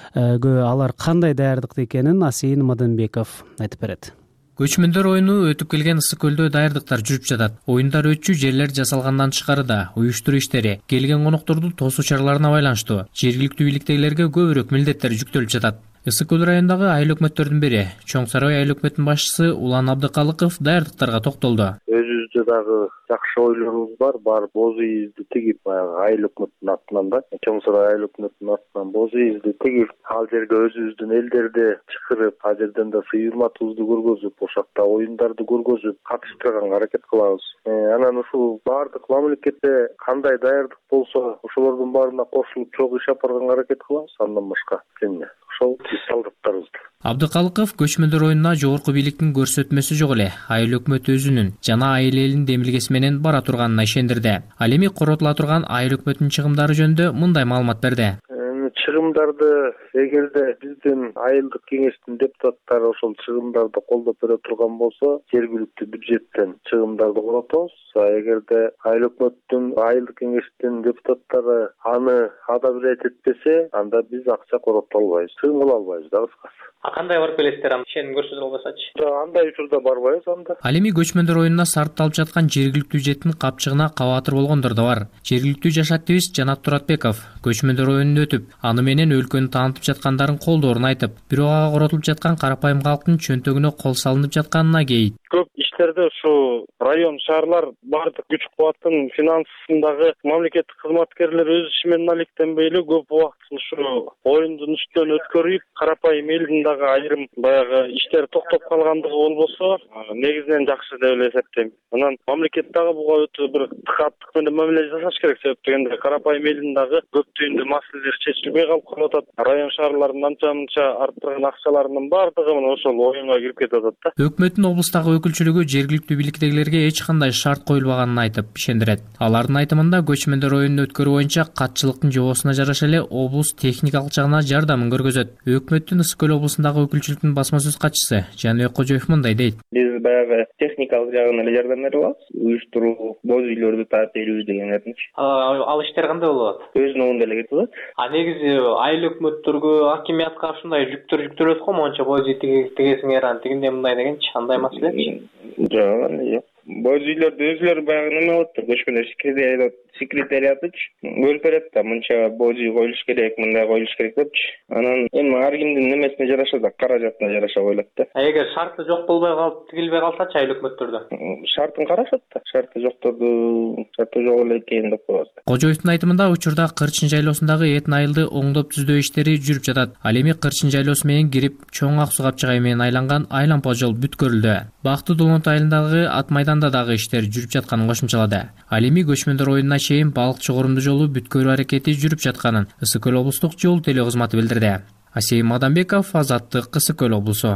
алар кандай даярдыкта экенин Асейин Мадамбеков айтып берет. Көчмөндөр оюну өтүп келген ысык көлдө даярдыктар жүрүп жатат. Оюндар өтчү жерлер жасалгандан тышкарыда уюштуруу иштери, келген конокторду тосуу чараларына байланыштуу жергиликтүү бийликтегилерге көбүрөөк милдеттер жүктөлүп жатат. Ысык көл районундагы айыл өкмөттөрдүн бири Чоң Сарай айыл өкмөтүнүн башчысы Улан Абдыкалыков даярдыктарга токтолду. Өзүбүздө дагы жакшы ойлорубуз бар. Бар боз ийизди тигип, баягы айыл өкмөтүнүн атынан да, Чоң Сарай айыл өкмөтүнүн атынан боз ийизди тигип, ал жерге өзүбүздүн элдерди чакырып, ал жерден да сый урматыбызды көргөзүп, ошакта оюндарды көргөзүп, катыштырганга аракет кылабыз. Анан ушул баардык мамлекетте кандай даярдык болсо, ошолордун баарына кошулуп чогуу иш алып барганга аракет кылабыз. Андан башка эмне? Ошол салдаттарыбызды. Абдыкалыков көчмөндөр оюнуна жогорку бийликтин көрсөтмөсү жок эле, айыл өкмөтү өзүнүн жана айыл элинин демилгеси менен бара турганына ишендирди. Ал эми коротула турган айыл өкмөтүнүн чыгымдары жөнүндө мындай маалымат берди. Чыгымдарды эгерде биздин айылдык кеңештин депутаттары ошол чыгымдарды колдоп бере турган болсо, жергиликтүү бюджеттен чыгымдарды коротобуз. Эгерде айыл өкмөттүн айылдык кеңештин депутаттары аны адабилет этпесе, анда биз акча корото албайбыз, чыгым кыла албайбыз да кыскасы. А кандай барып келесиздер, аны ишеним көрсөтө албасачы? Жок, андай учурда барбайбыз анда. Ал эми көчмөндөр оюнуна сарпталып жаткан жергиликтүү бюджеттин капчыгына кабатыр болгондор да бар. Жергиликтүү жаш активист Жанат Туратбеков көчмөндөр оюнун өтүп, аны менен өлкөнү таанытып жаткандарын колдоорун айтып, бирок ага коротулуп жаткан карапайым калктын чөнтөгүнө кол салынып жатканына кейит. Көп иштерде ушу район, шаарлар бардык күч кубаттын финансысындагы мамлекеттик кызматкерлер өз иши менен алектенбей эле көп убактын ушу оюндун үстүнөн өткөрүп, карапайым элдин дагы айрым баягы иштери токтоп калгандыгы болбосо, негизинен жакшы деп эле эсептейм. Анан мамлекет дагы буга өтө бир тыкаттык менен мамиле жасаш керек, себеп дегенде карапайым элдин дагы көп түйүндүү маселелери чечилбей калып калып атат. Район шаарлардын анча-мынча арттырган акчаларынын баардыгы мына ошол оюнга кирип кетип атат да. Өкмөттүн облустагы өкүлчүлүгү жергиликтүү бийликтегилерге эч кандай шарт коюлбаганын айтып ишендирет. Алардын айтымында көчмөндөр оюнун өткөрүү боюнча катчылыктын жоосуна жараша эле облус техникалык жагынан жардамын көргөзөт. Өкмөттүн Ысык көл облусундагы өкүлчүлүктүн басма сөз катчысы Жаныбек Кожоев мындай дейт. Биз баягы техникалык жагынан эле жардам берип алабыз. Уюштуруу, боз үйлөрдү таап берүү дегендердинчи. Ал иштер кандай болот? Өзүнүн оңунда эле кетип атат. А негизи айыл өкмөттөргө, акимиятка ушундай жүктөр жүктөлөт го, монча боз үй тигесиңер, аны тигинде мындай дегенчи, андай маселечи? Жок, андай жок. Боз үйлөрдү өзүлөрү баягы неме болот да, көчмөндөр секретариатычы бөлүп берет да, мынча боз үй коюлуш керек, мындай коюлуш керек депчи. Анан эми ар кимдин немесине жараша да, каражатына жараша коюлат да. Эгер шарты жок болбой калып, тигилбей калсачы айыл өкмөттөрдө? Шартын карашат да, шарты жокторду, шарты жок эле экен деп коет. Кожоевдун айтымында учурда Кырчын жайлоосундагы эт айылды оңдоп түздөө иштери жүрүп жатат. Ал эми Кырчын жайлоосу менен кирип, Чоң Ак суу капчыгай менен айланган айлампа жол бүткөрүлдү. Бактуу Долонт айылындагы ат майданда дагы иштер жүрүп жатканын кошумчалады. Ал эми көчмөндөр оюнуна чейин балыкчы корумду жолу бүткөрүү аракети жүрүп жатканын Ысык көл облустук жол теле кызматы билдирди. Асейин Мадамбеков, Азаттык, Ысык көл облусу.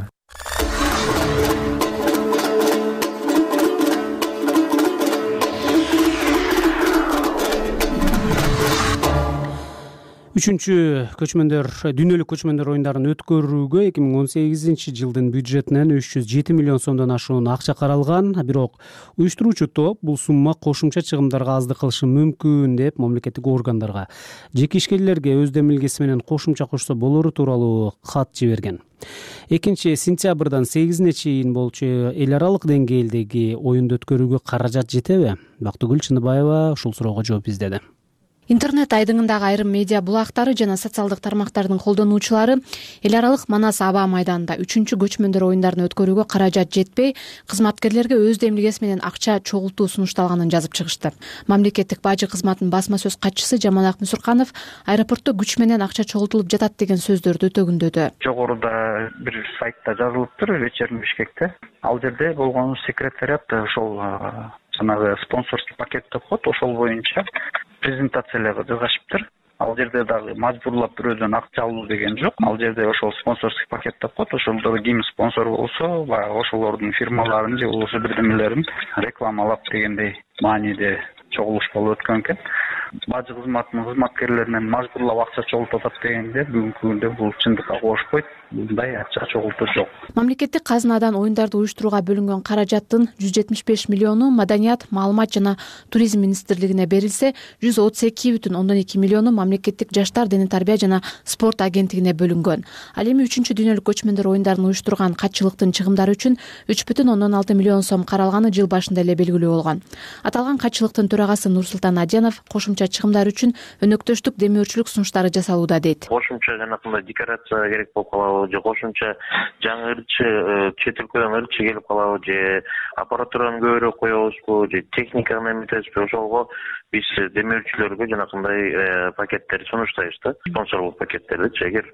үчүнчү көчмөндөр дүйнөлүк көчмөндөр оюндарын өткөрүүгө эки миң он сегизинчи жылдын бюджетинен үч жүз жети миллион сомдон ашуун акча каралган. Бирок уюштуруучу топ бул сумма кошумча чыгымдарга аздык кылышы мүмкүн деп мамлекеттик органдарга, жеке ишкерлерге өз демилгеси менен кошумча кошсо болору тууралуу кат жиберген. экинчи сентябрдан сегизине чейин болчу эл аралык деңгээлдеги оюнду өткөрүүгө каражат жетеби? Бактыгүл Чыныбаева ушул суроого жооп издеди. Интернет айдыңындагы айрым медиа булактары жана социалдык тармактардын колдонуучулары эл аралык Манас аба майданында үчүнчү көчмөндөр оюндарын өткөрүүгө каражат жетпей, кызматкерлерге өз демилгеси менен акча чогултуу сунушталганын жазып чыгышты. Мамлекеттик бажы кызматынын басма сөз катчысы Жаманак Мусурканов аэропортто күч менен акча чогултулуп жатат деген сөздөрдү төгүндөдү. Жогоруда бир сайтта жазылыптыр, вечерний Бишкекте. Ал жерде болгон секретариат ошол жанагы спонсорский пакет деп коет, ошол боюнча презентацияларга жазышыптыр. Ал жерде дагы мажбурлап бирөөдөн акча алуу деген жок. Ал жерде ошол спонсорский пакет деп коет. Ошолдо ким спонсор болсо, баягы ошолордун фирмаларын же болбосо бирдемелерин рекламалап дегендей мааниде чогулуш болуп өткөн экен. Бажы кызматынын кызматкерлеринен мажбурлап акча чогултуп атат дегенде бүгүнкү күндө бул чындыкка кошпойт. Мындай акча чогултуу жок. Мамлекеттик казынадан оюндарды уюштурууга бөлүнгөн каражаттын жүз жетимиш беш миллиону Маданият, маалымат жана туризм министрлигине берилсе, жүз отуз эки бүтүн ондон эки миллиону мамлекеттик жаштар дене тарбия жана спорт агенттигине бөлүнгөн. Ал эми үчүнчү дүйнөлүк көчмөндөр оюндарын уюштурган катчылыктын чыгымдары үчүн үч бүтүн ондон алты миллион сом каралганы жыл башында эле белгилүү болгон. Аталган катчылыктын төрагасы Нурсултан Аденов кошумча чыгымдар үчүн өнөктөштүк демөөрчүлүк сунуштары жасалууда дейт. Кошумча жанакындай декорация керек болуп калабы, же кошумча жаңы ырчы чет өлкөдөн ырчы келип калабы, же аппаратураны көбүрөөк коебузбу, же техниканы эметесизби, ошого биз демөөрчүлөргө жанакындай пакеттер сунуштайбыз да, спонсорлук пакеттерди. Эгер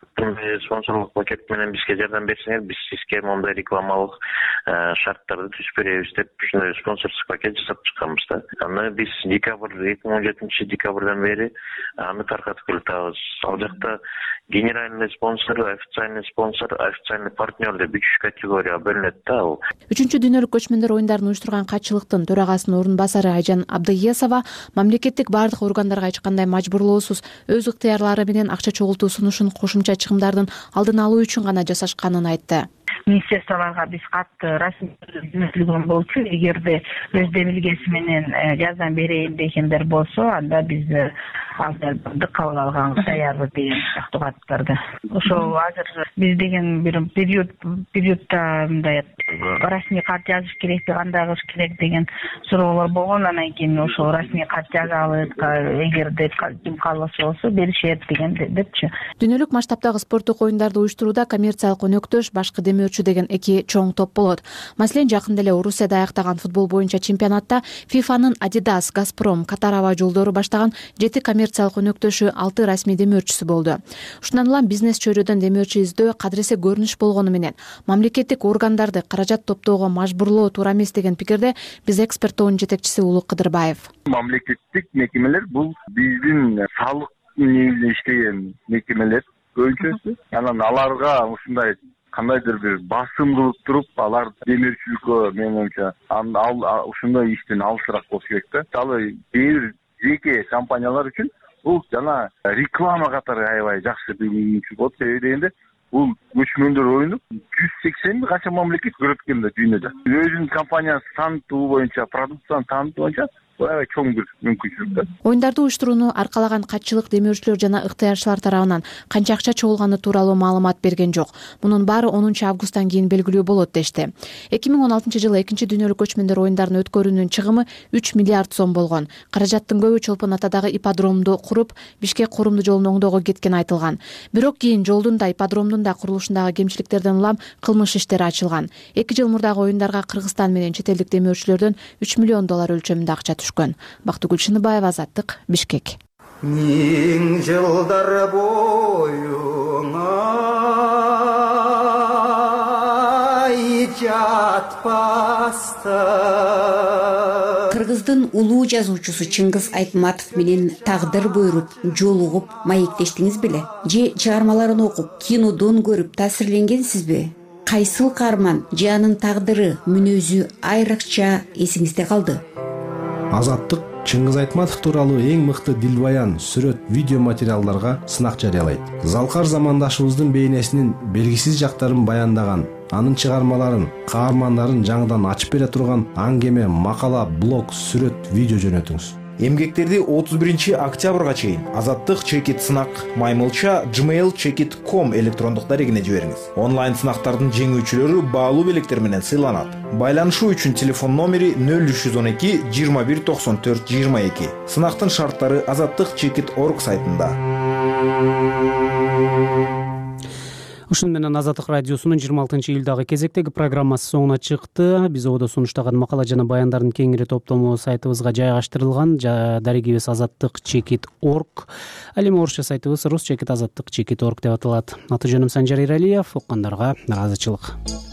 спонсорлук пакет менен бизге жардам берсеңер, биз сизге мондай рекламалык шарттарды түзүп беребиз деп ушундай спонсорский пакет жасап чыкканбыз да. Аны биз декабрь эки миң он жетинчи декабрдан бери аны таркатып келатабыз. Ал жакта генеральный спонсор, официальный спонсор, официальный партнер деп үч категорияга бөлүнөт да ал. Үчүнчү дүйнөлүк көчмөндөр оюндарын уюштурган катчылыктын төрагасынын орун басары Айжан Абдыесова мамлекеттик бардык органдарга эч кандай мажбурлоосуз өз ыктыярлары менен акча чогултуу сунушун кошумча чыгымдардын алдын алуу үчүн гана жасашканын айтты. Министрликтарга биз катты расмий жөнөтүлгөн болчу. Эгерде өз демилгеси менен жардам берейин дегендер болсо, анда биз албетте кабыл алганга даярбыз деген сыяктуу каттарды. Ошол азыр биз деген бир период периодта мындай расмий кат жазыш керекпи, кандай кылыш керек деген суроолор болгон. Анан кийин ошол расмий кат жазабыз, эгерде ким кааласа болсо беришет деген депчи. Дүйнөлүк масштабтагы спорттук оюндарды уюштурууда коммерциялык өнөктөш, башкы демөөрчү деген эки чоң топ болот. Маселен, жакында эле Орусияда аяктаган футбол боюнча чемпионатта ФИФАнын Adidas, Газпром, Катар аба жолдору баштаган жети коммерциялык өнөктөшү алты расмий демөөрчүсү болду. Ушундан улам бизнес чөйрөдөн демөөрчү издөө кадыресе көрүнүш болгону менен мамлекеттик органдарды каражат топтоого мажбурлоо туура эмес деген пикирде биз эксперт тобунун жетекчиси Улук Кыдырбаев. Мамлекеттик мекемелер бул биздин салык негизинде иштеген мекемелер көбүнчөсү. Анан аларга ушундай кандайдыр бир басым кылып туруп, алар демөөрчүлүккө менин оюмча ал ушундай иштен алысыраак болуш керек да. Мисалы бир жеке компаниялар үчүн бул жана реклама катары аябай жакшы мүмкүнчүлүк болот. Себеби дегенде бул көчмөндөр оюну жүз сексен качан мамлекет көрөт экен да дүйнөдө. Өзүнүн компаниясын таанытуу боюнча, продукцияны таанытуу боюнча аябай чоң бир мүмкүнчүлүк да. Оюндарды уюштурууну аркалаган катчылык демөөрчүлөр жана ыктыярчылар тарабынан канча акча чогулганы тууралуу маалымат берген жок. Мунун баары онунчу августтан кийин белгилүү болот дешти. эки миң он алтынчы жылы экинчи дүйнөлүк көчмөндөр оюндарын өткөрүүнүн чыгымы үч миллиард сом болгон. Каражаттын көбү Чолпон Атадагы ипподромду куруп, Бишкек Курумду жолун оңдоого кеткен айтылган. Бирок кийин жолдун да, ипподромдун да курулушундагы кемчиликтерден улам кылмыш иштери ачылган. эки жыл мурдагы оюндарга Кыргызстан менен чет элдик демөөрчүлөрдөн үч миллион доллар өлчөмүндө акча түшкөн. Бактыгүл Чыныбаева, Азаттык, Бишкек. Миң жылдар боюңа жатпаста. Кыргыздын улуу жазуучусу Чыңгыз Айтматов менен тагдыр буйруп, жолугуп, маектештиңиз беле? Же чыгармаларын окуп, кинодон көрүп таасирленгенсизби? Кайсыл каарман же анын тагдыры, мүнөзү айрыкча эсиңизде калды? Азаттык Чыңгыз Айтматов тууралуу эң мыкты дилбаян, сүрөт, видео материалдарга сынак жарыялайт. Залкар замандашыбыздын бейнесинин белгисиз жактарын баяндаган, анын чыгармаларын, каармандарын жаңыдан ачып бере турган аңгеме, макала, блог, сүрөт, видео жөнөтүңүз. Эмгектерди отуз биринчи октябрга чейин Азаттык чекит сынак маймылча gmail чекит точка ком электрондук дарегине жибериңиз. Онлайн сынактардын жеңүүчүлөрү баалуу белектер менен сыйланат. Байланышуу үчүн телефон номери нөл үч жүз он эки жыйырма бир токсон төрт жыйырма эки. Сынактын шарттары азаттык чекит точка орг сайтында. Ушун менен Азаттык радиосунун жыйырма алтынчы июлдагы кезектеги программасы соңуна чыкты. Биз ободо сунуштаган макала жана баяндардын кеңири топтому сайтыбызга жайгаштырылган. Дарегибиз азаттык чекит точка орг. Ал эми орусча сайтыбыз рус чекит азаттык чекит точка орг деп аталат. Аты жөнүм Санжар Иралиев. Уккандарга ыраазычылык.